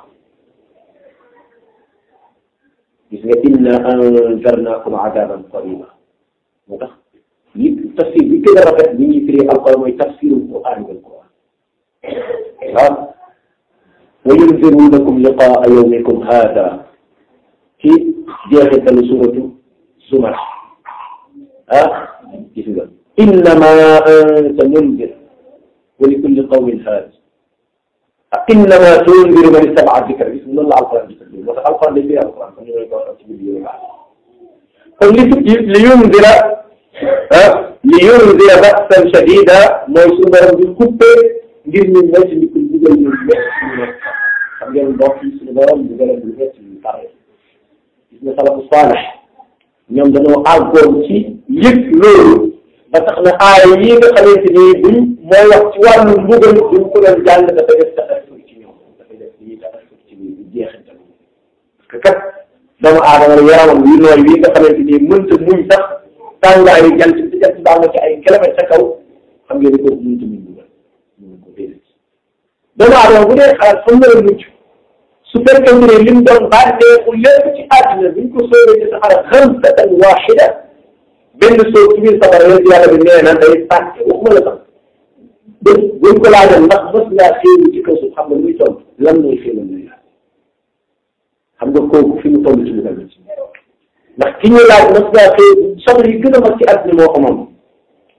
S1: gis nga inna anzarnaakum adaban qariba moo tax li tafsir bi gën a rafet bi ñuy firi alquran mooy tafsirul quran bil quran waaw wa yunzirunakum liqaa yawmikum haada ci jeexitalu suratu Zumar ah gis nga innama anta munzir wa li kulli qawmin haad innama tunziru man ittaba'a dhikra gis nga noonu la alquran di tëdd moo tax alquran day firi alquran comme ni ma ko waxee ci biir yooyu kon li li yunzira ah li yunzira ba'san shadida mooy suñu borom di coupé ngir ñu nekk ci ndigal ñu ñu nekk suñu nekk xam ngeen mbokk yi suñu borom di gërëm di nekk ñu pare gis nga salafu saalih ñoom dañoo àggoon ci yëg loolu ba tax na aay yi nga xamante ni buñ mooy wax ci wàllu mbugal buñ ko doon jàng dafa def taasur ci ñoom dafa def li ñuy taasur ci ñoom di jeexantal parce que kat doomu aadama yaramam wi nooy wi nga xamante ni mënta muñ sax tàngaayu jant ci jant baa nga ci ay kilomètres sa kaw xam ngeen ni ko mënta muñ dugal mënu ko déedéet doomu aadama bu dee xalaat fa mu mucc su fekkee ne lim doon bànneexu lépp ci àddina buñ ko soobee ci saxara xamsatan waaxida benn soo ci biir safara yéen yàlla bi nee na day fàtte waxuma la sax buñ buñ ko laajoon ndax mos ngaa xéewlu ci kaw suuf xam nga muy toll lan mooy xéewal luy laaj xam nga kooku fi mu toll ci lu mel ci ndax ki ñu laaj mos ngaa xéewlu soxla yi gën a mag ci àddina moo ko moom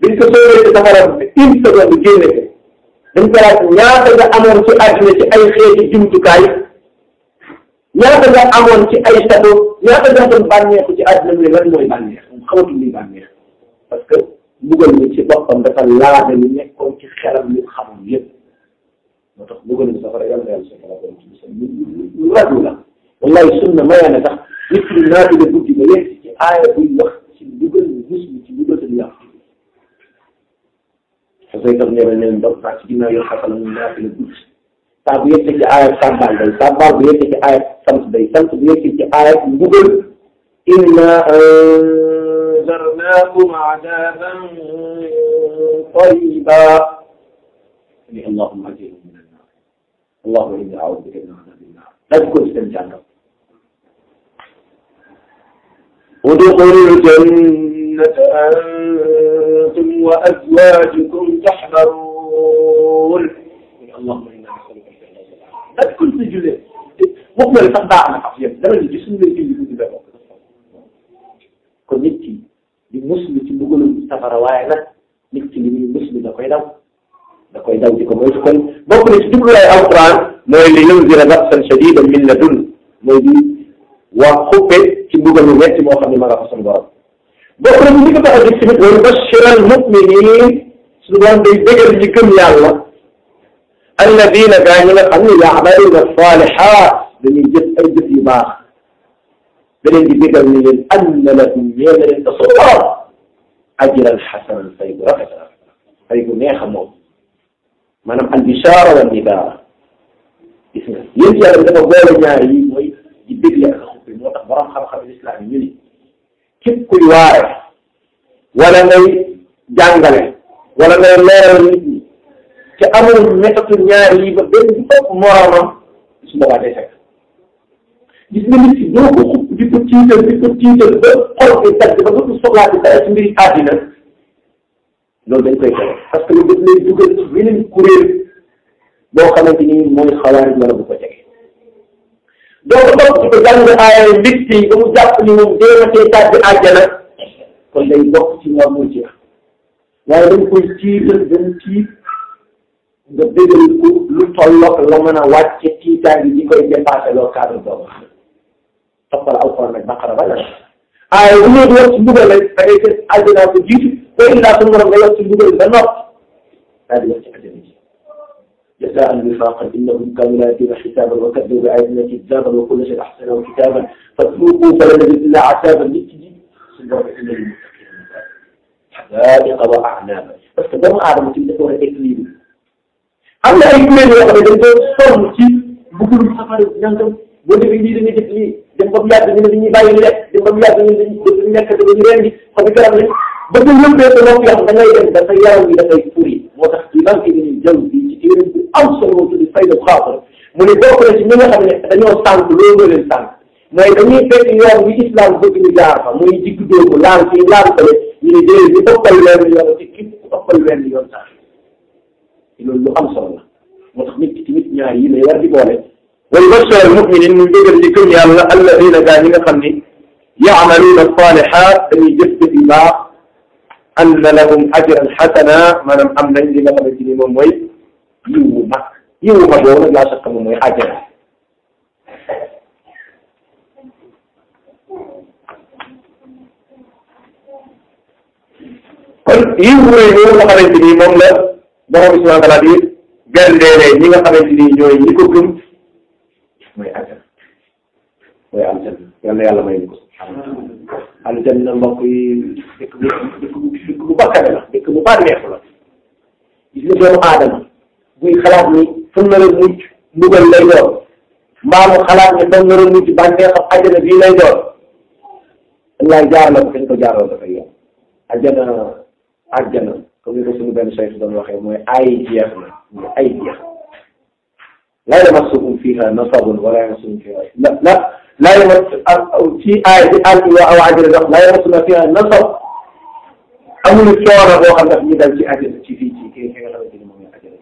S1: biñ ko soobee ci safara une seconde génne ko dañ ko laaj ñaata nga amoon ci àddina ci ay xeeti jumtukaay ñaata nga amoon ci ay sato ñaata nga doon bànneexu ci àddina bi lan mooy bànneex xamatul luy bànneex parce que mbugal mi ci boppam dafa laada lu nekkoon ci xelam li xamul yëpp moo tax mbugal mi safara yàlla yàlla safara borom ci bisa lu radu la wallahi sunna maya na tax nit ñi naati la guddi ba yegg ci aaya buy wax ci mbugal mus mi ci mbugal dañu yàq parce que tam neena neen dox naa ci ginnaaw yoo xasala mu naati la guddi saa bu yegg ci aaya sàbbaal day sàbbaal bu yegg ci aaya sant day sant bu yegg ci aaya mbugal inna anzarnaakum adaban tayyiban ni allahumma ajirhum min annar allahumma inni a'udhu bika min adhabin nar dañ ko ci dem jàngal ادخلوا الجنة أنتم وأزواجكم تحبرون اللهم إنا نسألك الجنة لا تكون في جلد مقبل صدقنا حفيظ ده اللي جسم اللي يجي ده kon nit ki di muslu ci mbugalum safara waaye nag nit ki li muy muslu da koy daw da koy daw di ko moytu kon bokk na ci jubluwaay alquran mooy li yunzira ba'san shadidan min ladun mooy di waa xuppe ci mbugal mu metti moo xam ne ma nga fa sunu borom bokk na ci li ko tax a gis tamit wa yubashshira al-mu'minin suñu borom day bégal ñi gëm yàlla alladina gaa ñi nga xam ne ya'maluna as-salihat dañuy jëf ay jëf yu baax da leen di bégal ni leen anna lahum ñeel na leen tasoo borom ajran hasanan fay bu rafet fay bu neex a moom maanaam al-bishara wa nidaara gis nga yéen ci yàlla dafa boole ñaar yi mooy di bégle ak xuppe moo tax borom xam-xam islam yi ñu ni képp kuy waare wala ngay jàngale wala ngay leeral nit ñi te amul méthode ñaar yi ba benn bu ëpp moromam su boobaa day fekk gis nga nit ki doo ko xupp di ko tiital di ko tiital ba xol bi dagg ba dootu soxlaati dara ci mbiri àddina loolu dañ koy tere parce que lu def lay dugal ci beneen kuréel boo xamante ni mooy xawaari wala bu ko jege doo ko topp ci ko jàng aaya mbégte yi ba mu jàpp ni moom déematee tàbbi àjjana kon day bokk ci moom mu ci waaye dañ koy tiital dañ tiit nga dëggal ko lu tollook la mën a wàcce tiitaan gi di koy dépassé loo cadre boobu toppal alquran nag baqara ba la aaya bu ñëw di wax ci mbugal rek da ngay gis àjjana ko jiitu ba illaa su morom nga wax ci mbugal ba nopp daal di wax ci àjjana ji جزاء وفاقا إنهم كانوا لا يأتون حسابا وكذبوا بآياتنا كذابا وكل شيء أحسنه كتابا فذوقوا فلن نجد إلا عذابا للمتقين سنجرب إلا للمتقين حدائق وأعنابا بس كده ما أعلم كيف تكون إكليل أما إكليل وقت يجب صوم كيف بقول سفر ينتم بودي بيجي لي نجتلي dem ba mu yàgg ñu ne dañuy bàyyi lekk dem ba mu yàgg ñu ne dañuy nekk dañuy rendi xam nga karam ne ba ñu yëmbee sa bopp yoo xam da ngay dem dafay yaram bi dafay furi moo tax ci banque bi ñu jël bi ci téere bi am solo moo tudd fayda xaatar mu ne bokk na ci ñi nga xam ne dañoo sànq loolu nga leen sànq mooy dañuy fekk yoon bi islam bëgg ñu jaar fa muy digg dóomu laal fii laal fële ñu ne déedéet ñu ëppal wenn yoon ci képp ku ëppal wenn yoon sax loolu lu am solo la moo tax nit ki ci nit ñaar yi lay war di boole ويبشر المؤمنين من جبل لكم يا الله الذين قاعدين خمني يعملون الصالحات أن يجسد الله أن لهم أجرا حسنا ما لم أمن لما قبلتني من وي يوم يوم يوم لا شك من وي أجرا يوم يوم قبلتني من لا برام إسلام قلبي قال لي نيغا قبلتني ñoy ñi ko gëm mooy àjjana mooy aljanna yàlla yàlla may ko aljanna mbokk yi dëkk bu dëkk bu dëkk bu bakkane la dëkk bu bànneexu la gis nga doomu aadama buy xalaat ni fu mu nar a mucc mbugal lay doon mbaa mu xalaat ni fu mu nar a mucc bànneexam àjjana bii lay doon wallaay jaar la ko fañ ko jaaroon dafay yow àjjana àjjana comme ni ko suñu benn cheikh doon waxee mooy ay jeex na mooy ay jeex لا يمسكم فيها نصب ولا يمسكم فيها لا لا لا يمس في آية ألف أو عجل لا يمسنا فيها نصب أمر الشورى هو خلف ميدان في أجل في في في كيف يغلب المؤمن أجل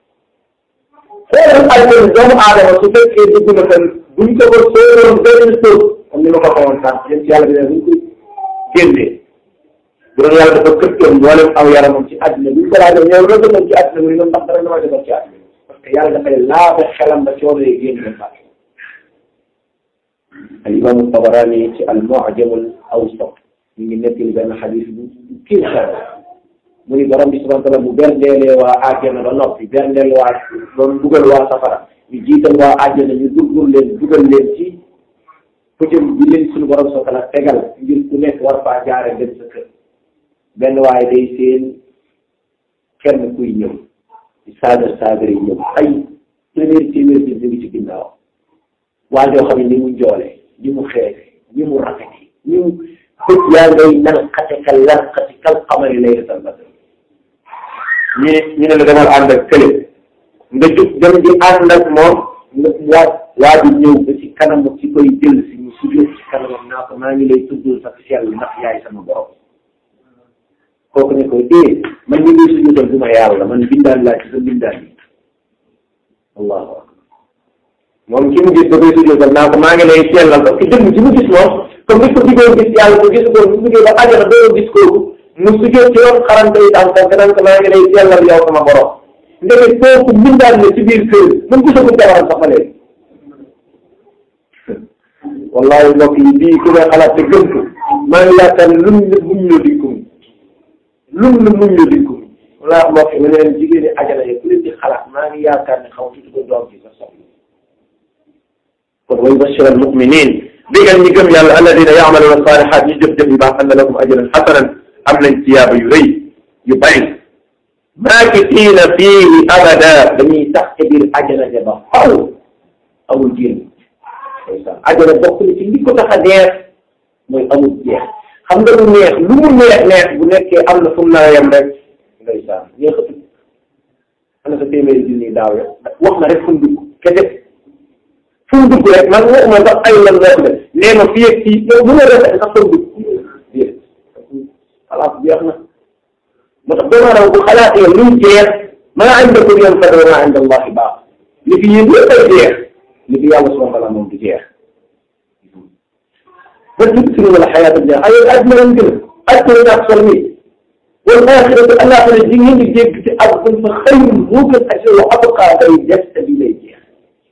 S1: فهذا الأجل جمع على وصفات كيف يكون مثلا بنك والصور ومثال الصور أمي ما قطعون كان يمشي على بنا بنك كله bu doon yàlla dafa këttoon mboolem aw yaramam ci àddina bi ñu ko laajee ñoom loolu defoon ci àddina bi ndax dara dama defoon ci àddina parce que yàlla dafay laabe xelam ba coono yi génn dem fàtte. al imam Tabarani ci al Mu'jam al Awsat ñu ngi nettali benn xadis bu kii sax mu ni borom bi subhanahu wa taala bu berndeelee waa àjjana ba noppi berndeel waa doon dugal waa safara ñu jiital waa àjjana ñu dugal leen dugal leen ci pëjëm bi leen suñu borom subhanahu wa taala tegal ngir ku nekk war faa jaare dem sa kër benn waaye day seen kenn kuy ñëw ci saagar saagar yi ñëw ay téeméer téeméer bi ñu ngi ci ginnaaw waa joo xam ne ni mu joole ni mu xeese ni mu rafete ni mu bët yaa ngay nalxate ka larxati kal xamari laylatal badr ñu ne ñu ne la demal ànd ak kële nga jóg dem di ànd ak moom nga waa waa di ñëw ba ci kanamu ci koy jël si ñu sujjóot ci kanamam naa ko maa ngi lay tuddul sax sell ndax yaay sama borom kooku ne ko eh man ñu ngi sujjóotal du ma yàlla man bindaan laa ci sa bindaan yi allahu akbar moom ki mu gis ba koy sujjóotal naa ko maa ngi lay sellal parce que jëmm ci mu gis moom comme ni ko diggoon gis yàlla ko gisu ko mu duggee ba àjjana doo gis kooku mu sujjóot ci yoon xarante yi tànk tànk naan ko maa ngi lay sellal yow sama borom ndeke kooku bindaan la ci biir kër man gisagu jabaram sax ma léegi wallahi mbokk yi bii ku may xalaat te gëm ko maa ngi yaakaar lum la muñ la dikkum lum la muñ la dikkum wallaahi mbokk yi ma ne leen jigéen ñi ajana yi ku leen di xalaat maa ngi yaakaar ne xaw tuuti ko doom bi sa soxla kon wa yubashshiru al-mu'minin digal ñi gëm yàlla alladina ya'maluna salihat ñu jëf jëf yu baax anna lahum ajran hasanan am nañ tiyaaba yu rëy yu bari maakisiina fiihi abada dañuy tax ca biir ajana ja ba xaw amul génn ajana bokk na ci li ko tax a neex mooy amul jeex xam nga lu neex lu mu neex neex bu nekkee am na fu mu nar a yem rek ndeysaan neexatu ana sa téeméeri junni daaw ya wax na rek fu mu dugg kese fu mu dugg rek man waxuma sax ay lan wax la nee ma fii ak fii yow mën a rafet sax fa mu dugg déet xalaat jeex na moo tax doomu aadama bu xalaatee luy jeex maa indakum yanfad wa maa inda Allahi baaq li fi yéen yëpp ay jeex li fi yàlla subhanahu wa taala moom du jeex ba tu'thiruuna al-hayaata ad-dunya ay àddina lañ gën a àddina ñàkk solo mi wal aaxiratu àllaaxira ji ngeen di dégg ci àdduna fa xayrun moo gën ak wa abqaa day des te di lay jeex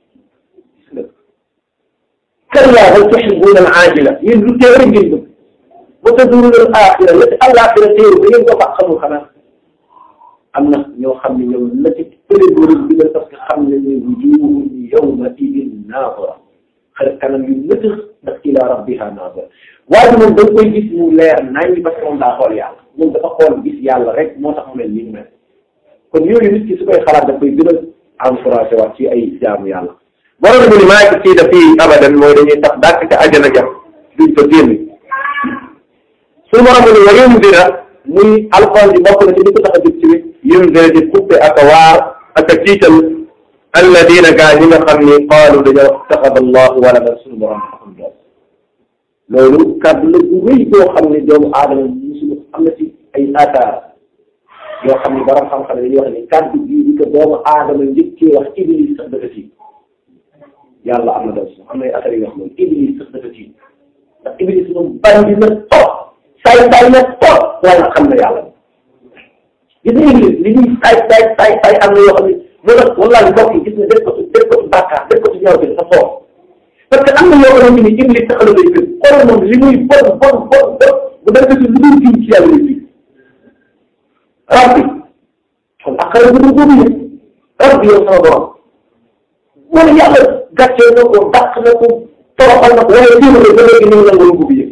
S1: kallaa bal tuhibbuuna al-aajila yéen lu teew rek ngeen bëgg wa tadruuna al-aaxira la ci àllaaxira teew ba ngeen ko fa xamul xanaa am na ñoo xam ne ñoom la ci pële bi la parce que xam nañ ne wujuuhun yawma idin naadira xar kanam yu nëtëx ndax ila rabbiha naadira waaye moom da nga koy gis mu leer nañ parce que moom daa xool yàlla moom dafa xool gis yàlla rek moo tax mu mel ni mu mel kon yooyu nit ki su koy xalaat daf koy gën a encouragé waat ci ay jaamu yàlla. borom mu ni maa ngi ciy def fii abadan mooy dañuy tax dàkk ca àjjana jam duñ fa génn suñu borom mu ni wa yundira muy alxuraan bi bokk na ci li ko tax a jóg ci biir yundira di kuppe ak a waar ak a tiital alladina gaa ñi nga xam ni qaalu dañoo taxada allahu waladan suñu borom taxam doom loolu kàddu la bu rëy boo xam ne doomu aadama musuñu am na ci ay aataar yoo xam ne borom xam-xam ne dañuy wax ne kàddu bii di ko doomu aadama njëkkee wax iblis sax dafa tiit yàlla am na doom sax am na ay attaar yoo xam ne iblis sax dafa tiit ndax iblis moom bandi na toog saay saay na toog waaye xam na yàlla gis nga iblis li ñuy saay saay saay saay am na yoo xam ne moo tax wallaahi mbokk yi gis nga def ko def ko bàkkaar def ko ci ñaw bi dafa fort parce que am na yoo xamante ni iblis tax la lay gën xoolal moom li muy bon bon bon bon bu def ci lu dul jiw ci yàlla lay jiw rabbi kon akara bu dul boobu yëpp rabbi yow sama borom wala yàlla gàccee na ko dàq na ko toroxal na ko wala jiw na ba léegi ni mu nangoo boobu yëpp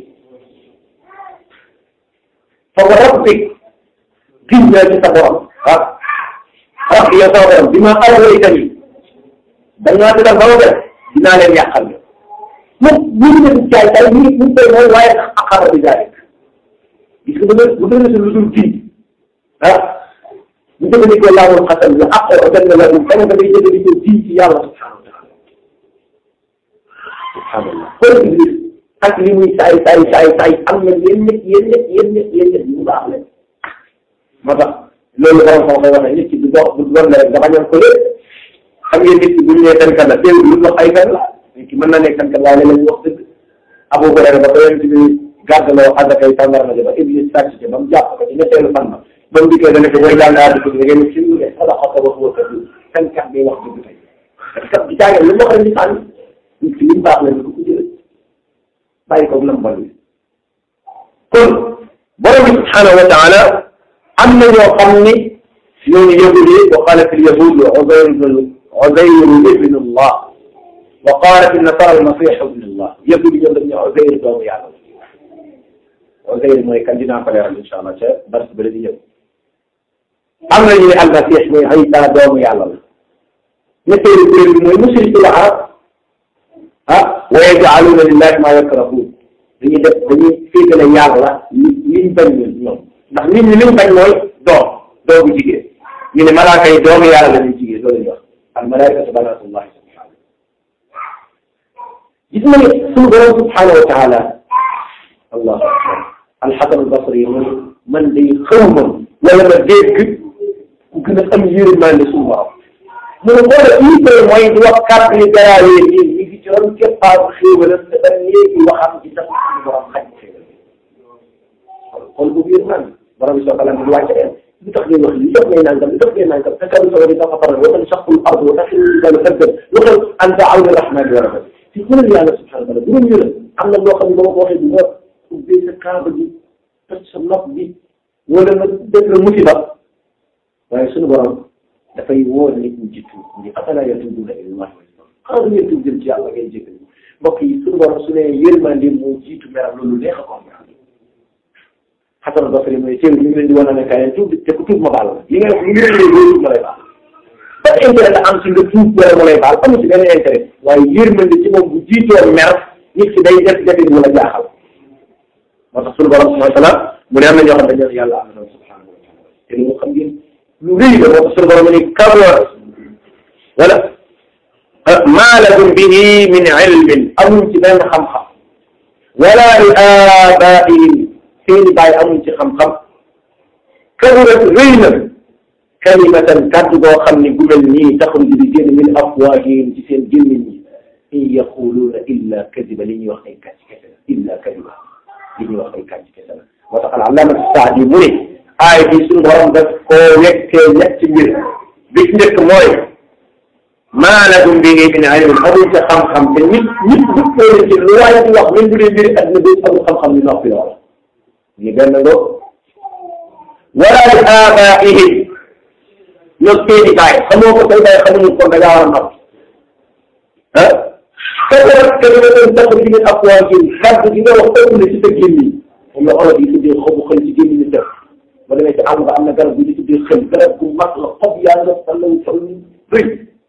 S1: foofu rabbi gis naa ci sa borom ah rabbi yow sama borom bi ma alawee tamit da ngaa dëggal ba ma def dinaa leen yàqal la moom ñu ngi leen jaay jaay ñu ngi ñu koy mooy waaye sax akara bi jaay gis nga bu dee lu dul ji ah bu jëfandikoo laamul xasal la ak benn la ñu benn da ngay jëfandikoo ji ci yàlla subhanahu wa taala subhanallah kon iblis ak li muy saay saay saay saay am na yenn nit yenn nit yenn nit yenn nit yu baax la moo tax loolu borom xam koy waxee nit ki du dox du doon la rek nga bañal ko lépp xam ngeen nit ki bu ñu nee fenkat la teewul lu wax ay fen la nit ki mën na nekk fenkat waaye léeg-léeg wax dëgg Abu Hurayra ba ko yonent bi gàddaloo azakay tàndarma ja ba Iblis sàcc ca ba mu jàpp ko ci ñetteelu fan ba ba mu dikkee dana ko booy jàng aada ko da ngeen ci lu ne sadaqata wa huwa kadhub fenkat bi wax dëgg tey kat bi jàngee lu mu wax rek ni sànni nit ki li mu baax la ñu ko ko jëlee bàyyi ko lam bon bi kon borom bi subhanahu wa taala am na ñoo xam ni ñooñu yahud yi wa qalat al yahud Uzayr Uzayr ibn Allah wa qalat an nasara al masih ibn Allah yahud yi ñoom dañu Uzayr doomu yàlla Uzayr mooy kan dinaa ko leeral incha allah ca dars bi la di ñëw am na ñu ne al masih mooy Isa doomu yàlla la ñetteelu kuréel bi mooy mushrikul arab ah wa yaj'aluna lillahi ma yakrahun dañuy def dañuy féetale yàlla li liñ bañ ñun ñoom ndax nit ñi liñ bañ mooy doom doomu jigéen ñu ne malaaka yi doomu yàlla la ñuy jigéen loolu la ñuy wax al malaikatu banatullahi subhanahu gis nga ne suñu borom subhanahu wa taala allahu akbar alxasan albasri mu ne man day xaw ma wala ma dégg ku gën a am yërmande suñu borom mu ne boo dee lii koy mooy di wax kàddu yu garaawee nii ñu ngi ci ron képpaaru xéewalam te ba léegi waxam ci tax suñu borom xaj xéewal kon bu biir man borom bi soo ko lan di wàcce leen lu tax ngeen wax li def ngay nangam li def ngay nangam te kàddu soo di tax faral waxal saxul ard wa taxil jibalu kaddan waxal anta awna rahmani wa rahmati ci mënal yàlla subhanahu wa taala bu doon yëral am na loo xam ne ba ma ko waxee du ma ubbee sa kaaba gi toj sa nopp bi wala nga def la musiba waaye suñu borom dafay woo nit ñi ci tuub ñi afalaa yatuubuuna ilallaahi xaaral ngeen tuub jëm ci yàlla ngeen jéggal mbokk yi suñu borom su ne yërmande moo jiitu meram loolu neex a comprendre Xasan Basri mooy teew ñu ngi leen di wan ne kaay tuub te ku tuub ma baal la li nga wax li nga leen di tuub ma lay baal ban intérêt la am si nga tuub wala ma lay baal amu si benn intérêt waaye yërmande ci moom bu jiitoo mer nit ki day def defin wala jaaxal moo tax suñu borom subhanahu wa taala mu ne am na ñoo xam dañu yàlla am na subhanahu wa taala te li nga xam ngeen lu rëy la moo tax suñu borom ni kabura wala maa lahum bihi min ilmin amuñ ci benn xam-xam wala li aabaihim seeni baay amuñ ci xam-xam kabura rëy na kalimatan kàddu boo xam ne gu mel nii taxruju di génn min afwaahihim ci seen gémmiñ ñi in yaquluuna illa kadiba li ñuy wax ay kàcc kese la illa kadiba li ñuy wax ay kàcc kese la moo tax al-allaama Saadi mu ne aay bi suñu borom daf koo wekkee ñetti mbir bi ci njëkk mooy maa lahum bihi min ilmin amuñ ca xam-xam te nit nit bu leen ci lu waaye di wax même bu dee mbiri àddina bi amul xam-xam ni noppi loola ñu benn ngoo wala li aabaihim ñoom seeni baay xamoo ko say baay xamuñu ko da ngaa war a noppi ah kabarat kalimatan taxruju min afwaahihim kàddu gi nga wax ëpp na ci sa gémmiñ moom la olof yi tuddee xobu xël ci gémmiñ ñu def ba demee ci àll ba am na garab bu ñu tuddee xël garab bu mag la xob yaa nga sallaw saw bëy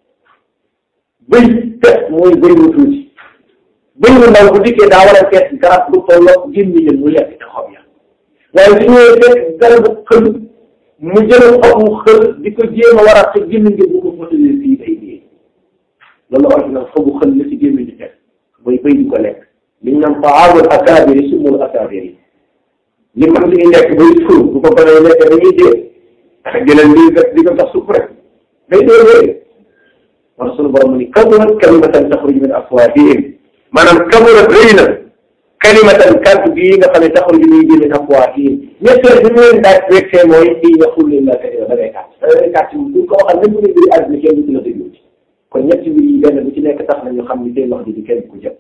S1: bëy test mooy bëy wu tuuti bëy wu ndaw bu dikkee daa war a test garab bu tolloo gémmiñ mu lekk te xob ya waaye su ñëwee fekk garabu xël mu jël xobu xël di ko jéem a war a te gémmiñ gi bu ko motalee fii day dee loolu olof nag xobu xël la ci gémmiñ di teg mooy bëy di ko lekk liñ naan taamul akaabiri sumul akaabiri li mag li ñu lekk bay suur bu ko banee lekk dañuy dee jëlal lii kat di ko tax suuf rek day dee léegi wala sunu borom ni kaburat kalimatan taxruju min afwaahihim maanaam kaburat rëy na kalimatan kàddu bii nga xam ne taxruju min min afwaahihim ñetteel bi ñu leen daaj wegsee mooy fii yaqulu illaa kadiba da ngay kàcc da ngay kàcc bu ko waxal même bu ne mbiri àddina kenn du ci la déglu ci kon ñetti mbir yi benn bu ci nekk tax na ñu xam ni seen wax ji di kenn ku jëm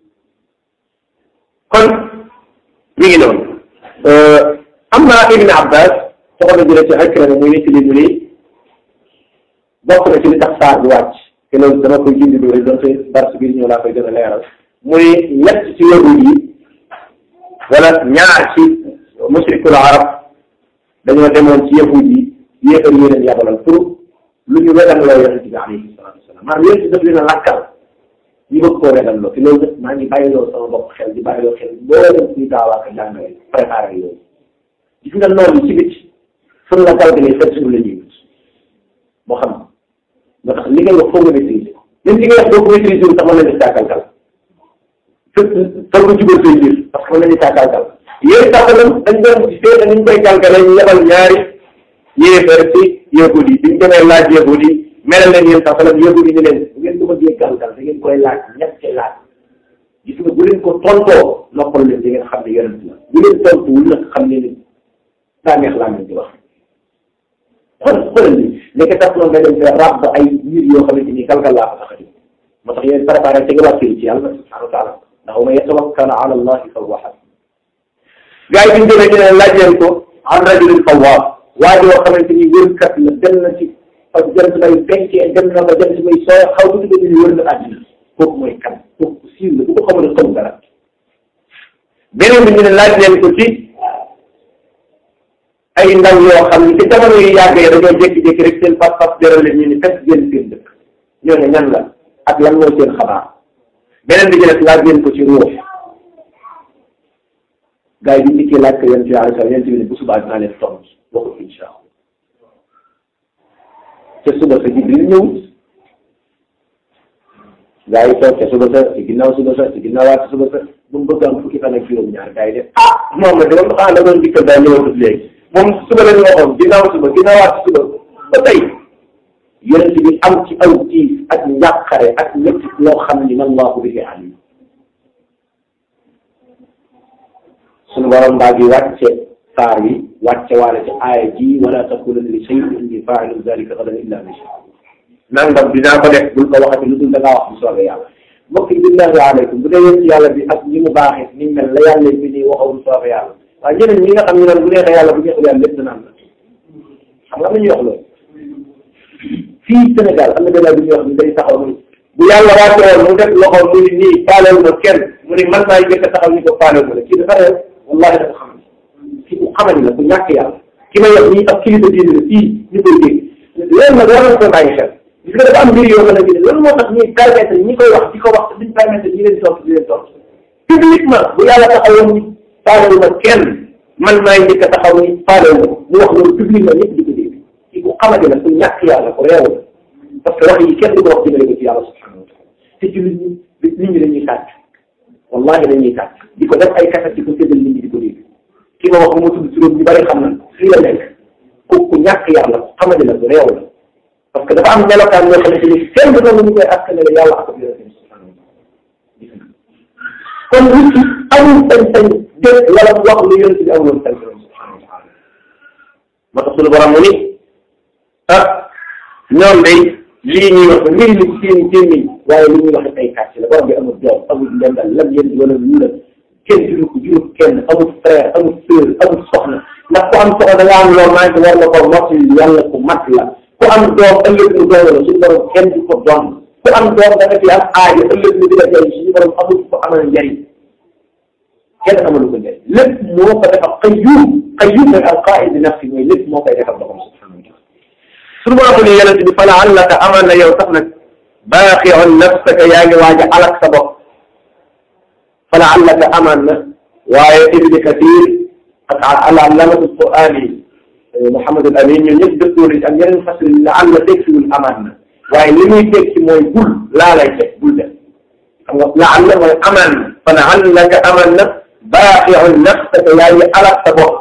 S1: kon mi ngi noonu am na Ibn Abbas soxna na jëlee ci Ikrima muy nekk li mu ni bokk na ci li tax saar bi wàcc te loolu dama koy jindi loolu doon koy dars biir ñëw laa koy gën a leeral muy ñett ci yahud yi wala ñaar ci mushrikul arab dañoo demoon ci yahud yi yéefar yi leen yabalal pour lu ñu wedan loo yonente bi alayhi salaatu wasalaam maanaam yonente daf leen a lakkal ñu bëgg koo wedan loo te loolu nag maa ngi bàyyiloo sama bopp xel di bàyyiloo xel boo ñu daawaaka jàngale préparé yooyu gis nga noonu ci bit suñ la galgalee fekk suñu la ñuy wut moo xam nga tax li ngay wax foog nga maîtriser même li ngay wax doo ko maîtriser wu sax mën nañu saakalkal foog nga jubal say mbir parce que mën nañu saakalkal yéen sàkkalam dañ doon fee dañ koy galgale ñu yebal ñaari yéefar ci yahud yi biñ demee laaj yahud yi melal leen yéen sàkkalam yahud yi ni leen bu ngeen ko bëggee galgal da ngeen koy laaj ñetti laaj gis nga bu leen ko tontoo noppal leen di ngeen xam ne yonent la bu leen tontuwul nag xam ne ni daa neex laa leen di wax xool xoolal ni nekk tax noonu nga dem fee ràbb ay mbir yoo xamante ni kalkal laa ko tax a jóg moo tax yéen préparé te nga wàccee ci yàlla subhanahu wa taala ndax wa man yatawakkal ala allahi fa huwa hasbuh gars yi biñ demee ñu ne laaj leen ko an rajulin xawaaf waa ji yoo xamante ni wërkat la dem na ci ak jant bay fenkee dem na ba jant bay sooy xaw ma tudd ni wër na àddina kooku mooy kan kooku siiw la bu ko xamul xamu dara beneen bi ñu ne laaj leen ko ci ay ndaw yoo xam ni ci jamono yu yàggee dañoo jékki-jékki rek seen pas-pas jaral leen ñu ni fekk génn seen dëkk ñooñu ñan la ak lan mooy seen xabaar beneen bi ñu ne laaj leen ko ci ruux gars yi bi ñu dikkee laaj ko yéen ci yàlla sax yéen ci ne bu subaa dinaa leen tontu waxul incha allah ca suba sa Jibril ñëwut gars yi toog ca suba sa ci ginnaaw suba sa ci ginnaawaat suba sa bu mu bëgg am fukki fan ak juróom-ñaar gars yi de ah moom la dama xanaa da doon dikkal daal ñëwatut léegi moom suba la ñu waxoon ginnaaw suba ginnaawaat suba ba tey yonent bi am ci aw tiis ak njàqare ak métti loo xam ni allahu bihi alim suñu borom baa gi wàcce saar yi wàcce waale ci aaya ji wala taqulanna li shay'in inni fa'ilun dhalika ghadan illa ma sha Allah nangam dinaa ko def bul ko waxati lu dul da ngaa wax bu soobee yàlla mbokk yi billahi aleykum bu dee yéen yàlla bi ak ni mu baaxee ni mel la yàlla bi nii waxoo bu soobee yàlla waaye ñeneen ñi nga xam ne naan bu neexee yàlla bu neexul yàlla lépp dina am la xam nga am na ñuy wax loolu fii Sénégal am na benn bi ñuy wax ni day taxaw muy bu yàlla wàcce woon mu def loxoom mu ni nii faalewu ma kenn mu ni man maay njëkk a taxaw ni ko faalewu ma la kii dafa réew wallahi dafa xam ki ku xamani la ku ñàkk yàlla ki may wax nii ak kilifa diine la fii ñu koy dégg loolu nag war na ko bàyyi xel gis nga dafa am mbir yoo xamante ne loolu moo tax ñuy permettre ñi koy wax di ko wax duñ permettre ñi leen tontu di leen tontu publiquement bu yàlla taxawoon ni faalewu ma kenn man maay njëkk a taxaw ni faalewu ma mu wax loolu publiquement ñëpp di ko dégg ki ku xamani la ku ñàkk yàlla ku réew la parce que wax yi kenn du ko wax jëmale ko ci yàlla subhanahu wa taala te ci nit ñi nit ñi dañuy tàcc wallahi dañuy tàcc di ko def ay kaset di ko séddal nit ñi di ko dégg ki nga wax bu ma tudd turam ñu bari xam na fii la nekk ku ku ñàkk yàlla ku xamani la ku réew la parce que dafa am melokaan yoo xamante ni kenn du doon ñu koy askanale yàlla ak yonent bi subhanahu wa taala kon nit ki amul sañ-sañ dégg wala wax lu yonent bi amuloon sañ-sañ subhanahu wa taala moo tax suñu borom mu ni ah ñoom day lii ñuy wax mbir mi ci seen gémmiñ waaye li ñuy wax ay kàcc la borom bi amul doom amul ndendal lam yéen wala lu la kenn juru ko juru kenn amul frère amul sœur amul soxna ndax ku am soxna da nga am loolu maa ngi war na ko mot yàlla ku mat la ku am doom ëllëg mu doon la suñu borom kenn du ko doon ku am doom da nga ci am aajo ëllëg mu di la jëriñ suñu borom amul ko amal njëriñ kenn amalu ko njëriñ lépp moo ko defal qayyum qayyum mooy alqaa'id nafsi mooy lépp moo koy defal boppam subhanahu wa taala suñu borom ni yonent bi fala allaka aman na yow sax nag baaxi'un nafsaka yaa ngi waaj a alak sa bopp fala allaka aman na waaye Ibn Kathir ak al-allamatu al-Qur'ani Muhammad al-Amin ñun ñëpp dëppoo nañ ak yeneen fasal la àll tegsiwul amaan na waaye li muy teg ci mooy bul laa lay teg bul def xam nga la àll mooy amaan na fa la àllaka amaan na baaxi'un nafsaka yaa ngi alak sa bopp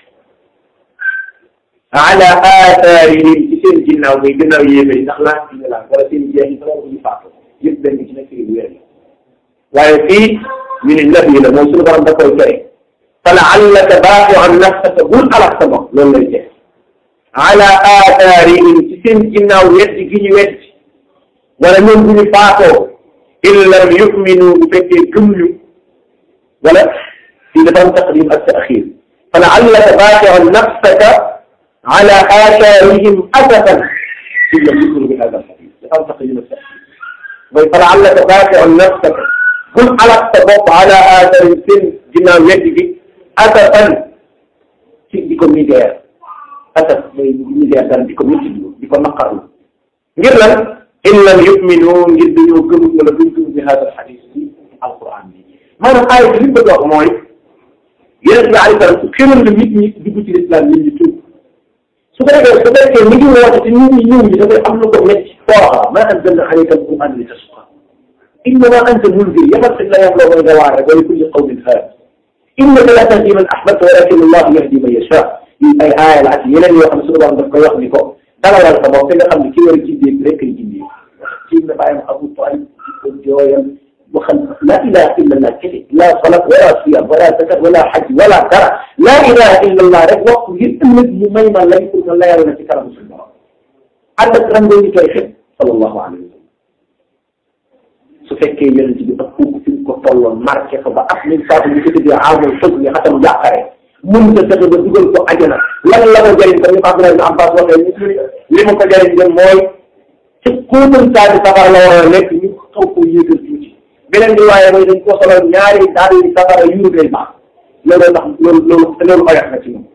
S1: ala aathaarihim ci seen ginnaaw muy ginnaaw yéeme ndax laa ci la wala seen jeex yi sama ko ñu faatu yëpp benn ci nekk lu wér waaye fii ñu ne nabi la moom suñu borom da koy tere fa la àllaka baaxi'un nafsaka bul alak sa bopp loolu lay teg ala aathaarihim ci seen ginnaaw weddi gi ñu weddi wala ñoom bu ñu faatoo in lam yuminu bu fekkee gëmñu wala fii dafa am taqdim ak taaxir fa laallaka baaxi'un nafsaka ala aathaarihim asafan in lam yuminu bi haadha al-hadiis dafa am taqdim ak taaxir mooy fa laallaka baaxi'un nafsaka bul alak sa bopp ala aathaarihim seen ginnaaw weddi gi asafan ci di ko misère asaf mooy misère dara di ko métti di ko naqarlu ngir lan in lam yuminu ngir dañoo gëmul wala duñ gëm bi hada alxadis bi alquran bi maanaam aaya bi li mu bëgg wax mooy yonent bi alayhi salaam su xëroon na nit ñi dugg ci lislaam nit ñi tuub su ko defee su fekkee mi ngi woote te nit ñi ñëw ñi dafay am lu ko métti tooxa ma anzalna alayka alquran li tashqa innama anta munzir yamal sañ la yam loo mooy nga waar rek wa li kulli qawmin haad innaka la tahdi man ahbabta walakin allahu yahdi man yasha yi ay aaya la ak yeneen yoo xam ne suñu borom daf koy wax ni ko dalalal sa bopp te nga xam ne ki war a jindee rek ay jindee ci na bàyyam Abu Talib di ko jooyal bu xam la ilaha illa allah kese la salat wala siyam wala zakat wala hajj wala dara la ilaha illa allah rek wax ngir ëllëg mu may ma lay pour ma layal na ci kanam suñu borom ànd ak rangoo ñu koy xet sallallahu alayhi wa sallam su fekkee yonent bi ak kooku fi ko tolloon marqué ko ba ak min saatu ñu ko tuddee amul xëg ni xatam jàqare mun nga fexe ba dugal ko ajana lan la ko jëriñ comme ni ko Abdoulaye ibn Abbas waxee li ma ko jëriñ dem mooy ci kuutam saadi safara la war a nekk ñu xaw ko yéegal tuuti beneen bi waaye mooy dañ ko solal ñaari daal yi safara yuur day baax loolu tax loolu loolu loolu oyof na ci moom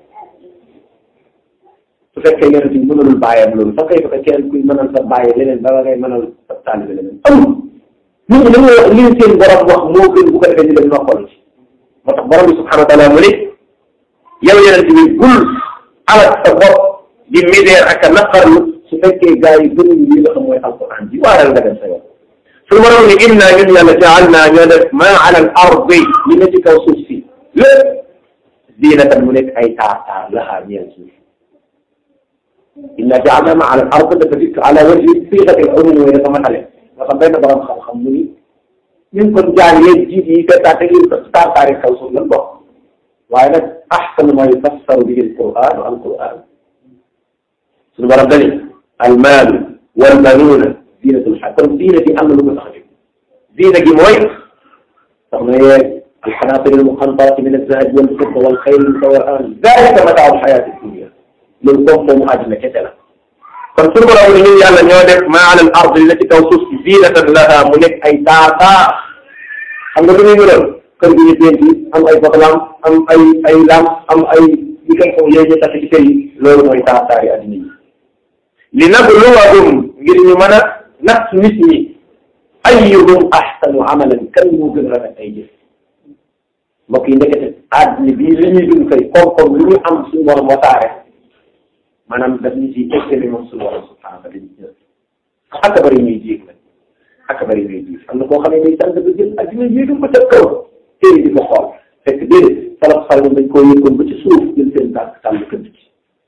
S1: su fekkee yonent bi mënalul bàyyam loolu fa kay fa kenn kuy mënal sa bàyyi leneen bala ngay mënal sa taalibe leneen amul nit ñi dañuy wax li seen borom wax moo gën bu ko defee ñu dem noppal ci moo tax borom bi subhanahu wa taala mu ne yow yonent bi bul alal sa bopp di misère ak a naqarlu su fekkee gars yi gënuñu li nga xam mooy alquran ji waaral nga dem sa yoon suñu borom ne inna ñun yàlla jaalna ñoo def ma ala al ardi li ne ci kaw suuf si lépp zinatan mu nekk ay taar taar laxaa ñeel suuf inna jaalna ma ala al ardi dafa dikk ala wajhi siixati al umum mooy dafa matale nga xam benn borom xam-xam mu ni ñun kon jaan yeeg jiit yi gàttaa te ngir taar taari kaw suuf lan bokk waaye nag ahsanu ma yufassaru bihi al-Qur'an wa al-Qur'an suñu borom dani al-maalu wal-banuuna ziinatul hayaat kon diina gi am na lu ko tax a jóg diina gi mooy tax na yeeg al-qanaatiri al-muqantarati min az-zahabi wal-fidda wal-xayli al-musawwarati zaalika mataa'u al-hayaati ad-dunya loolu comme foofu àddina kese la kon suñu borom ni ñun yàlla ñoo def maa ala al-ard li la ci kaw suuf si ziinatan lahaa mu nekk ay taataa xam nga lu muy mënoon kër gi ñu pénti am ay boklam am ay ay lam am ay li koy ko yooyu ñu takk ci kër yi loolu mooy taataari addina yi li nabluwahum ngir ñu mën a natt nit ñi ayyuhum ahsanu amalan kan moo gën a rafet ay jëf mbokk yi ndekete addina bii li ñuy dund kay koom-koom lu ñu am suñu borom wasaare maanaam daf ñu ciy excellé moom suñu borom subhanahu wa taala ak bari ñuy jéeg nag ak bari ñuy jéeg am na koo xam ne day tànn ba jël addina yéegul ko ca kaw tey di ko xool fekk déedéet salaf sallam dañ koo yëgoon ba ci suuf jël seen tànk tànn kënd ci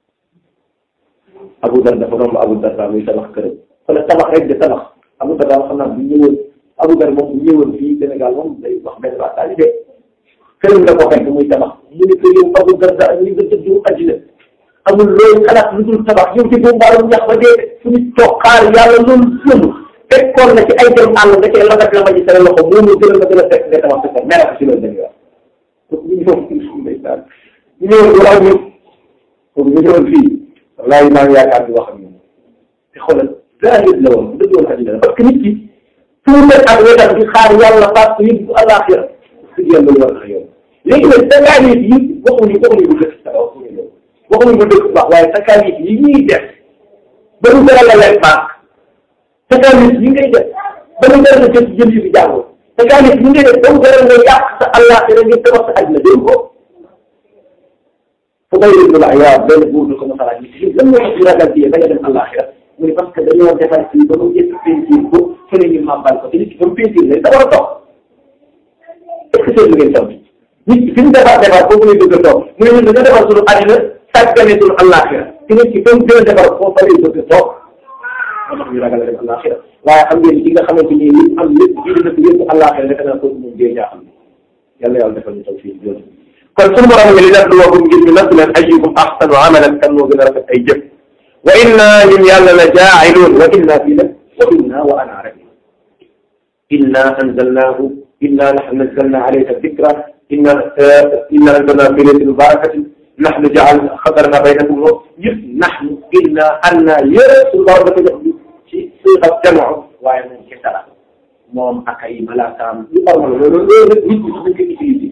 S1: Abu Dar dafa romb Abu Dar muy tabax këram wala tabax rek de tabax Abu Dar xam naa bu ñëwoon Abu Dar moom bu ñëwoon fii Sénégal moom day wax benn waa taali de këram la ko fekk muy tabax mu ne ko yow Abu Dar da li nga dëddu àddina amul loolu xalaat lu dul tabax yow ci boobu mbaarum ñax ba dee suñu toog xaar yàlla loolu yëngu fekkoon na ci ay dem àll nga cee la nga ma ci sa loxo moom mu gën a gën a fekk nga tabax sa mere ko ci loolu dañuy wax donc ñu ñëw ndeysaan ñu ñëwoon du raw ñu pour ñu ñëwoon fii wallaahi maa ngi yaakaar di wax ak ñoom te xoolal zahid la woon dëgg woon àddina parce que nit ki tuutal ak wetam di xaar yàlla parce que yëpp bu àllaaxira dëgg yàlla loolu war na yow léegi nag takaalif yi waxuñu waxuñu bu dëkk tabax waxuñu waxuñu bu dëkk baax waaye takaalif yi ñuy def ba ñu gën a la leen baax takaalif yi ngay def ba mu gën a jël jël yi fi jàngoo takaalif yi ngay def ba mu gën a nga yàq sa àllaaxira ngir tabax sa àddina dégg ko fu may déglu la yaa benn buur du ko masalaat yi lan moo tax ñu ragal ci ba nga dem àllaaxira mu ne parce que dañoo defar fii ba mu jëkk peinture ko fële ñu màbbal ko te nit ki ba mu peinture lay da war a toog est-ce que seetlu ngeen toog nit ki fi ñu defar defar foofu lay bëgg a toog mu ne ñun dañoo defar suñu àddina sàggane suñu àllaaxira te nit ki fa mu gën a defar foofu lay bëgg a toog moo tax ñu ragal a dem àllaaxira waaye xam ngeen ci nga xamante ni li am lépp ji dina ko yëpp àllaaxira defe naa kooku moom dee jaaxal yàlla yàlla defal ñu taw fii loolu kon suñu borom li def lu waxum ngir ñu natt leen ayyukum ahsanu amalan kan moo gën a rafet ay jëf wa inna ñun yàlla la jaa'iluun wa inna fii nag wa inna wa ana rek inna anzalnaahu inna nahnu nazzalna alayka dhikra inna inna anzalnaahu fi laylatin mubarakatin nahnu ja'alna xadarna baynakum yëpp nahnu inna anna yëpp suñu borom dafa jox ci siqa jamoo waaye moom ci dara moom ak ay malaakaam yu formal loolu loolu nit ñi dañ koy utiliser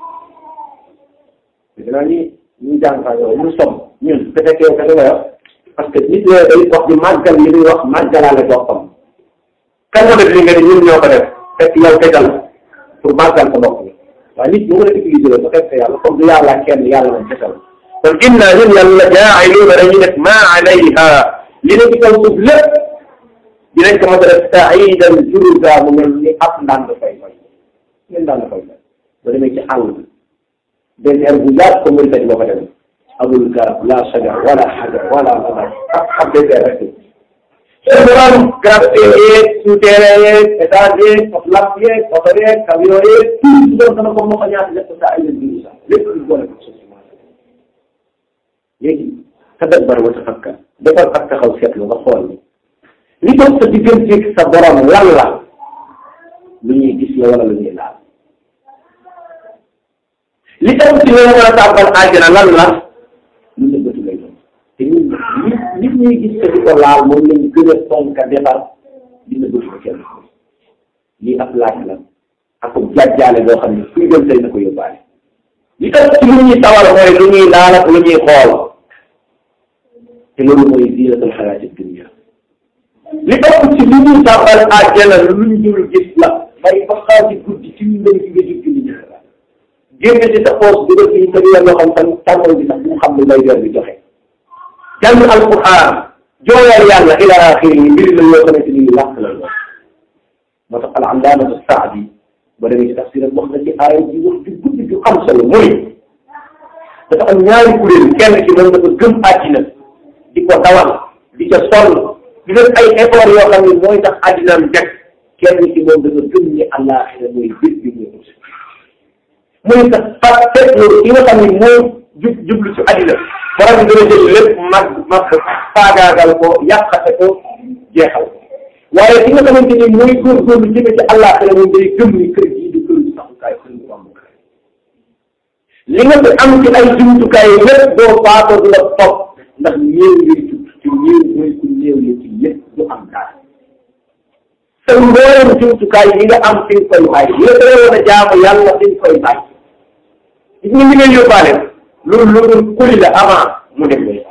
S1: dinaa ni ñu jàng fa yow ñu som ñun su fekkee yow ka nga wax parce que nit ñi day wax di màggal li muy wax màggalaale boppam kan moo def li nga ne ñun ñoo ko def fekk yow tegal pour màggal sa bopp la waaye nit ñi mën a utiliser loolu ba fekk yàlla comme du yàlla kenn yàlla lañ tegal kon inna ñun yàlla jaa'iluuna dañuy def maa alayha li ne ci kaw suuf lépp dinañ ko mën a def sa'iidan juruza mu mel ni ab ndànd fay fay leen ndànd fay fay ba demee ci àll bi benn heure bu yaatu ko muy fekk boo ko demee amul garab la sagar wala xajar wala labar ak ab désert rek borom gratte yeeg souterrain yeeg étage yeeg lap yeeg oto yeeg camion yeeg tout su doon dana ko moo ko ñaata def ko sa ay leen biru sax lépp lu boole ko suuf si léegi tadabbar wa tafakkar defal ak taxaw seetlu nga xool ni li toog sa digganteeg sa borom lan la lu ñuy gis la wala lu ñuy laal li tax ci la mën a tàbbal àjjana lan la lu ne bëtu lay doon te ñun nit nit ñuy gis ko di ko laal moom lañu gën a fonk a defar dina bëtu ko kenn lii ab laaj la ak jàjjaale boo xam ne fuy dem tey na ko yóbbaale li tax ci lu ñuy tawal mooy lu ñuy laal ak lu ñuy xool te loolu mooy ziinatul xayaati dunya li ëpp ci li ñuy tàmbal àjjana lu ñu dul gis la bay ba xaati guddi ci ñu ndëm ci nga jug li ñu génn ci sa poos dugal ci ñu tëdd yoo xam tan tàngoor bi sax bu mu xam ne lay door bi joxe jàng alquran jooyal yàlla ila axiri yi mbiri la yoo xamante ni làkk la lool moo tax al allaamatu saadi ba demee ci tafsir wax na ci aaya ji wax ju guddi ju am solo muy dafa am ñaari kuréel kenn ki moom dafa gëm àddina di ko dawal di ca sonn di def ay effort yoo xam ne mooy tax àddinaam jag kenn ci moom dafa gëm ni àllaaxira mooy bés bi muy aussi muy tax fa seetlu ki nga xam ne moo jub jublu ci àddina borom bi dana jël lépp mag mag faagaagal ko yàqate ko jeexal waaye ki nga xamante ni mooy góorgóorlu jëme ci àllaaxira moom day gëm ni kër gii di këru saxukaay kër bu amukaay li nga fi am ci ay jumtukaay lépp boo faatoo du la topp ndax ñëw ngay jub ci ñëw mooy ku ñëw la ci lépp du am dara sa mbooleem jumtukaay yi nga am fi nga koy bàyyi yi nga koy woon a jaamu yàlla fi nga koy bàyyi gis nga li ngay yóbbaale loolu loolu kuli la avant mu dem lay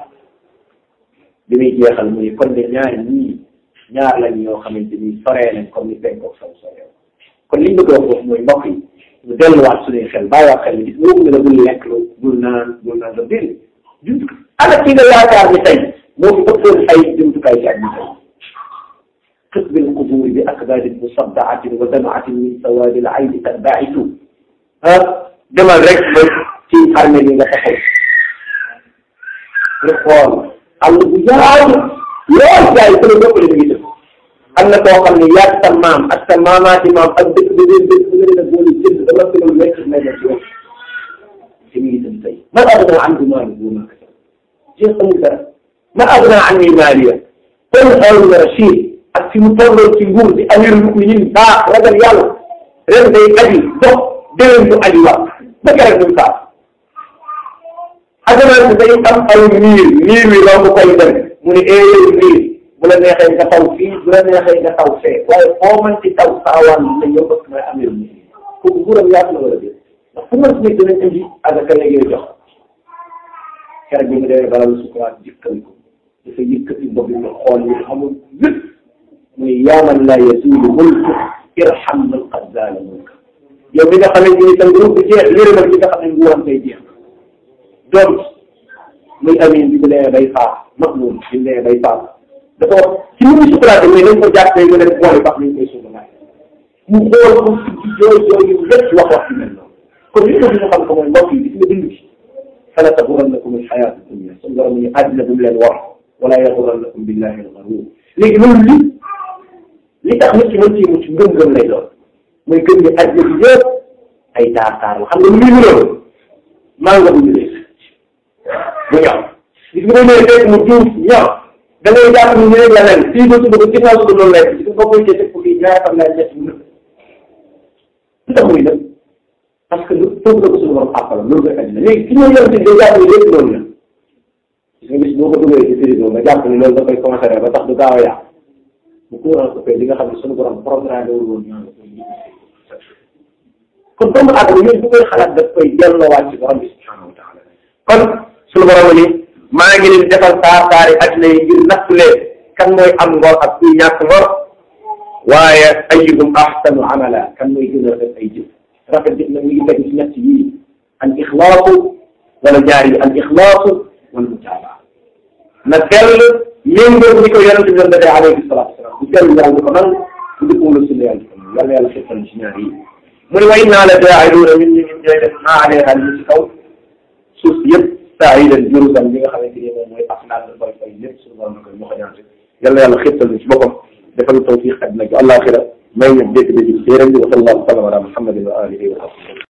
S1: bi muy jeexal mu ne kon de ñaari ñii ñaar lañ ñoo xamante ni soree nañ comme ni penkook saw soree kon liñ bëgg a wax foofu mooy mbokk yi ñu delluwaat suñuy xel bàyyiwaat xel ni gis nga nga la bul lekk lu bul naan bul naan la déedéet jumtukaay ana ki nga yaakaar ni tey moo fi ëppoon ay jumtukaay ci ak ñu tey xës bil qubuur bi akbaadin musaddaatin wa damaatin min sawaadil ayni tatbaitu ah demal rek ba ci armée yi nga taxaw nga xool àll bu yaatu lool jaay sama bopp la ñu def am na koo xam ne yaag sa maam ak sa maamaati maam ak dëkk bi ngeen dëkk bi ngeen a boole jënd dama ko doon lekk may def yoon ci mi ngi dem tey man aduna an du maali bu ma jeex amul dara man aduna an ni maaliya kon Haaruna Rashid ak fi mu tolloon ci nguur di amirul muminin baax ragal yàlla ren day aji dox déwén du aji wax ba keroog muy faat asamaan si day am aw niir niir wi loo ko koy dem mu ne eh yow niir bu la neexee nga taw fii bu la neexee nga taw fee waaye foo mën ci taw saawaan bi yow parce que mooy amirul muminin kooku nguuram yaatu na wala déet ndax fu mën si nekk danañ indi asaka la ngay jox keroog bi mu demee balaa lu sukuraat jëkkal ko dafa yëkkati bopp bi nga xool yi xamul lépp muy yaaman laa yasuulu mulku irham man qad zaala mulka yow mi nga xamante ni sa nguur bu jeex yërëmal li nga xam ne nguuram day jeex doom muy amin bi bu demee bay faat Mahmoud bi mu demee bay faat dafa wax ci li muy sukuraate mais dañ ko jàppee nga leen boole baax nañ koy suufalaay mu xool ko si jooy jooy yu lépp wax wax ci mel noonu kon li ko ñu xam ko mooy mbokk yi gis nga dund ci fala taxurannakum alxayaatu dunya suñu borom ñu àddina bu mu leen war wala yaxurannakum billahi alxaruur léegi loolu li li tax nit ki mën ci mucc ngëm-ngëm lay doon mooy gëm ni àddina bi yëpp ay taar taar la xam nga lu muy mënoon maa nga bu ñu lekk bu ñor gis nga ñëwee fekk mu duuf ñor da ngay jàpp ni ñu rek la leen fii ba suba ba ginnaaw suba loolu lekk gis nga boo koy teg fii ñaari fan lay ñett mu nëb lu tax muy nëb parce que lu foofu la ko suñu borom àppala loolu koy àddina léegi ki ñoo yonte day jàpp ni lépp loolu la gis nga bis boo ko dugalee ci frigo nga jàpp ni loolu da koy commencé ba tax du gaaw a yàq bu courant ko fee li nga xam ne suñu borom programme wul woon ñoo koy kon doomu aadama yooyu bu koy xalaat daf koy delloowaat ci borom bi subhanahu wa taala kon suñu borom ni maa ngi leen defal saar saari àddina yi ngir nattu leen kan mooy am ngor ak kuy ñàkk ngor waaye ayyuhum ahsanu amala kan mooy gën a rafet ay jëf rafet jëf nag mu ngi tegu ci ñett yii al ixlaasu wala ñaar yi al ixlaasu wal mutaabaa na sell méngóog ni ko yonent bi doon defee alayhi salaatu wasalaam bu sell yàlla du ko nangu bu dëppoo la sunna yàlla du ko nangu yàlla yàlla xettal ci ñaar yi mu ne wa innaa la jaa'iluuna ñun ñu ñooy def maa alayhaa li ci kaw suuf si yëpp saa yi leen juróom li nga xamante ni moom mooy af naan koy fay lépp suñu borom na koy moo ko ñaante yàlla yàlla xirtal ñu ci boppam defal tawfiq àddina ak àllaaxira may ñu dégg dégg séeréer bi wa sallallahu sallam ala muhammadin wa alihi wa sahbihi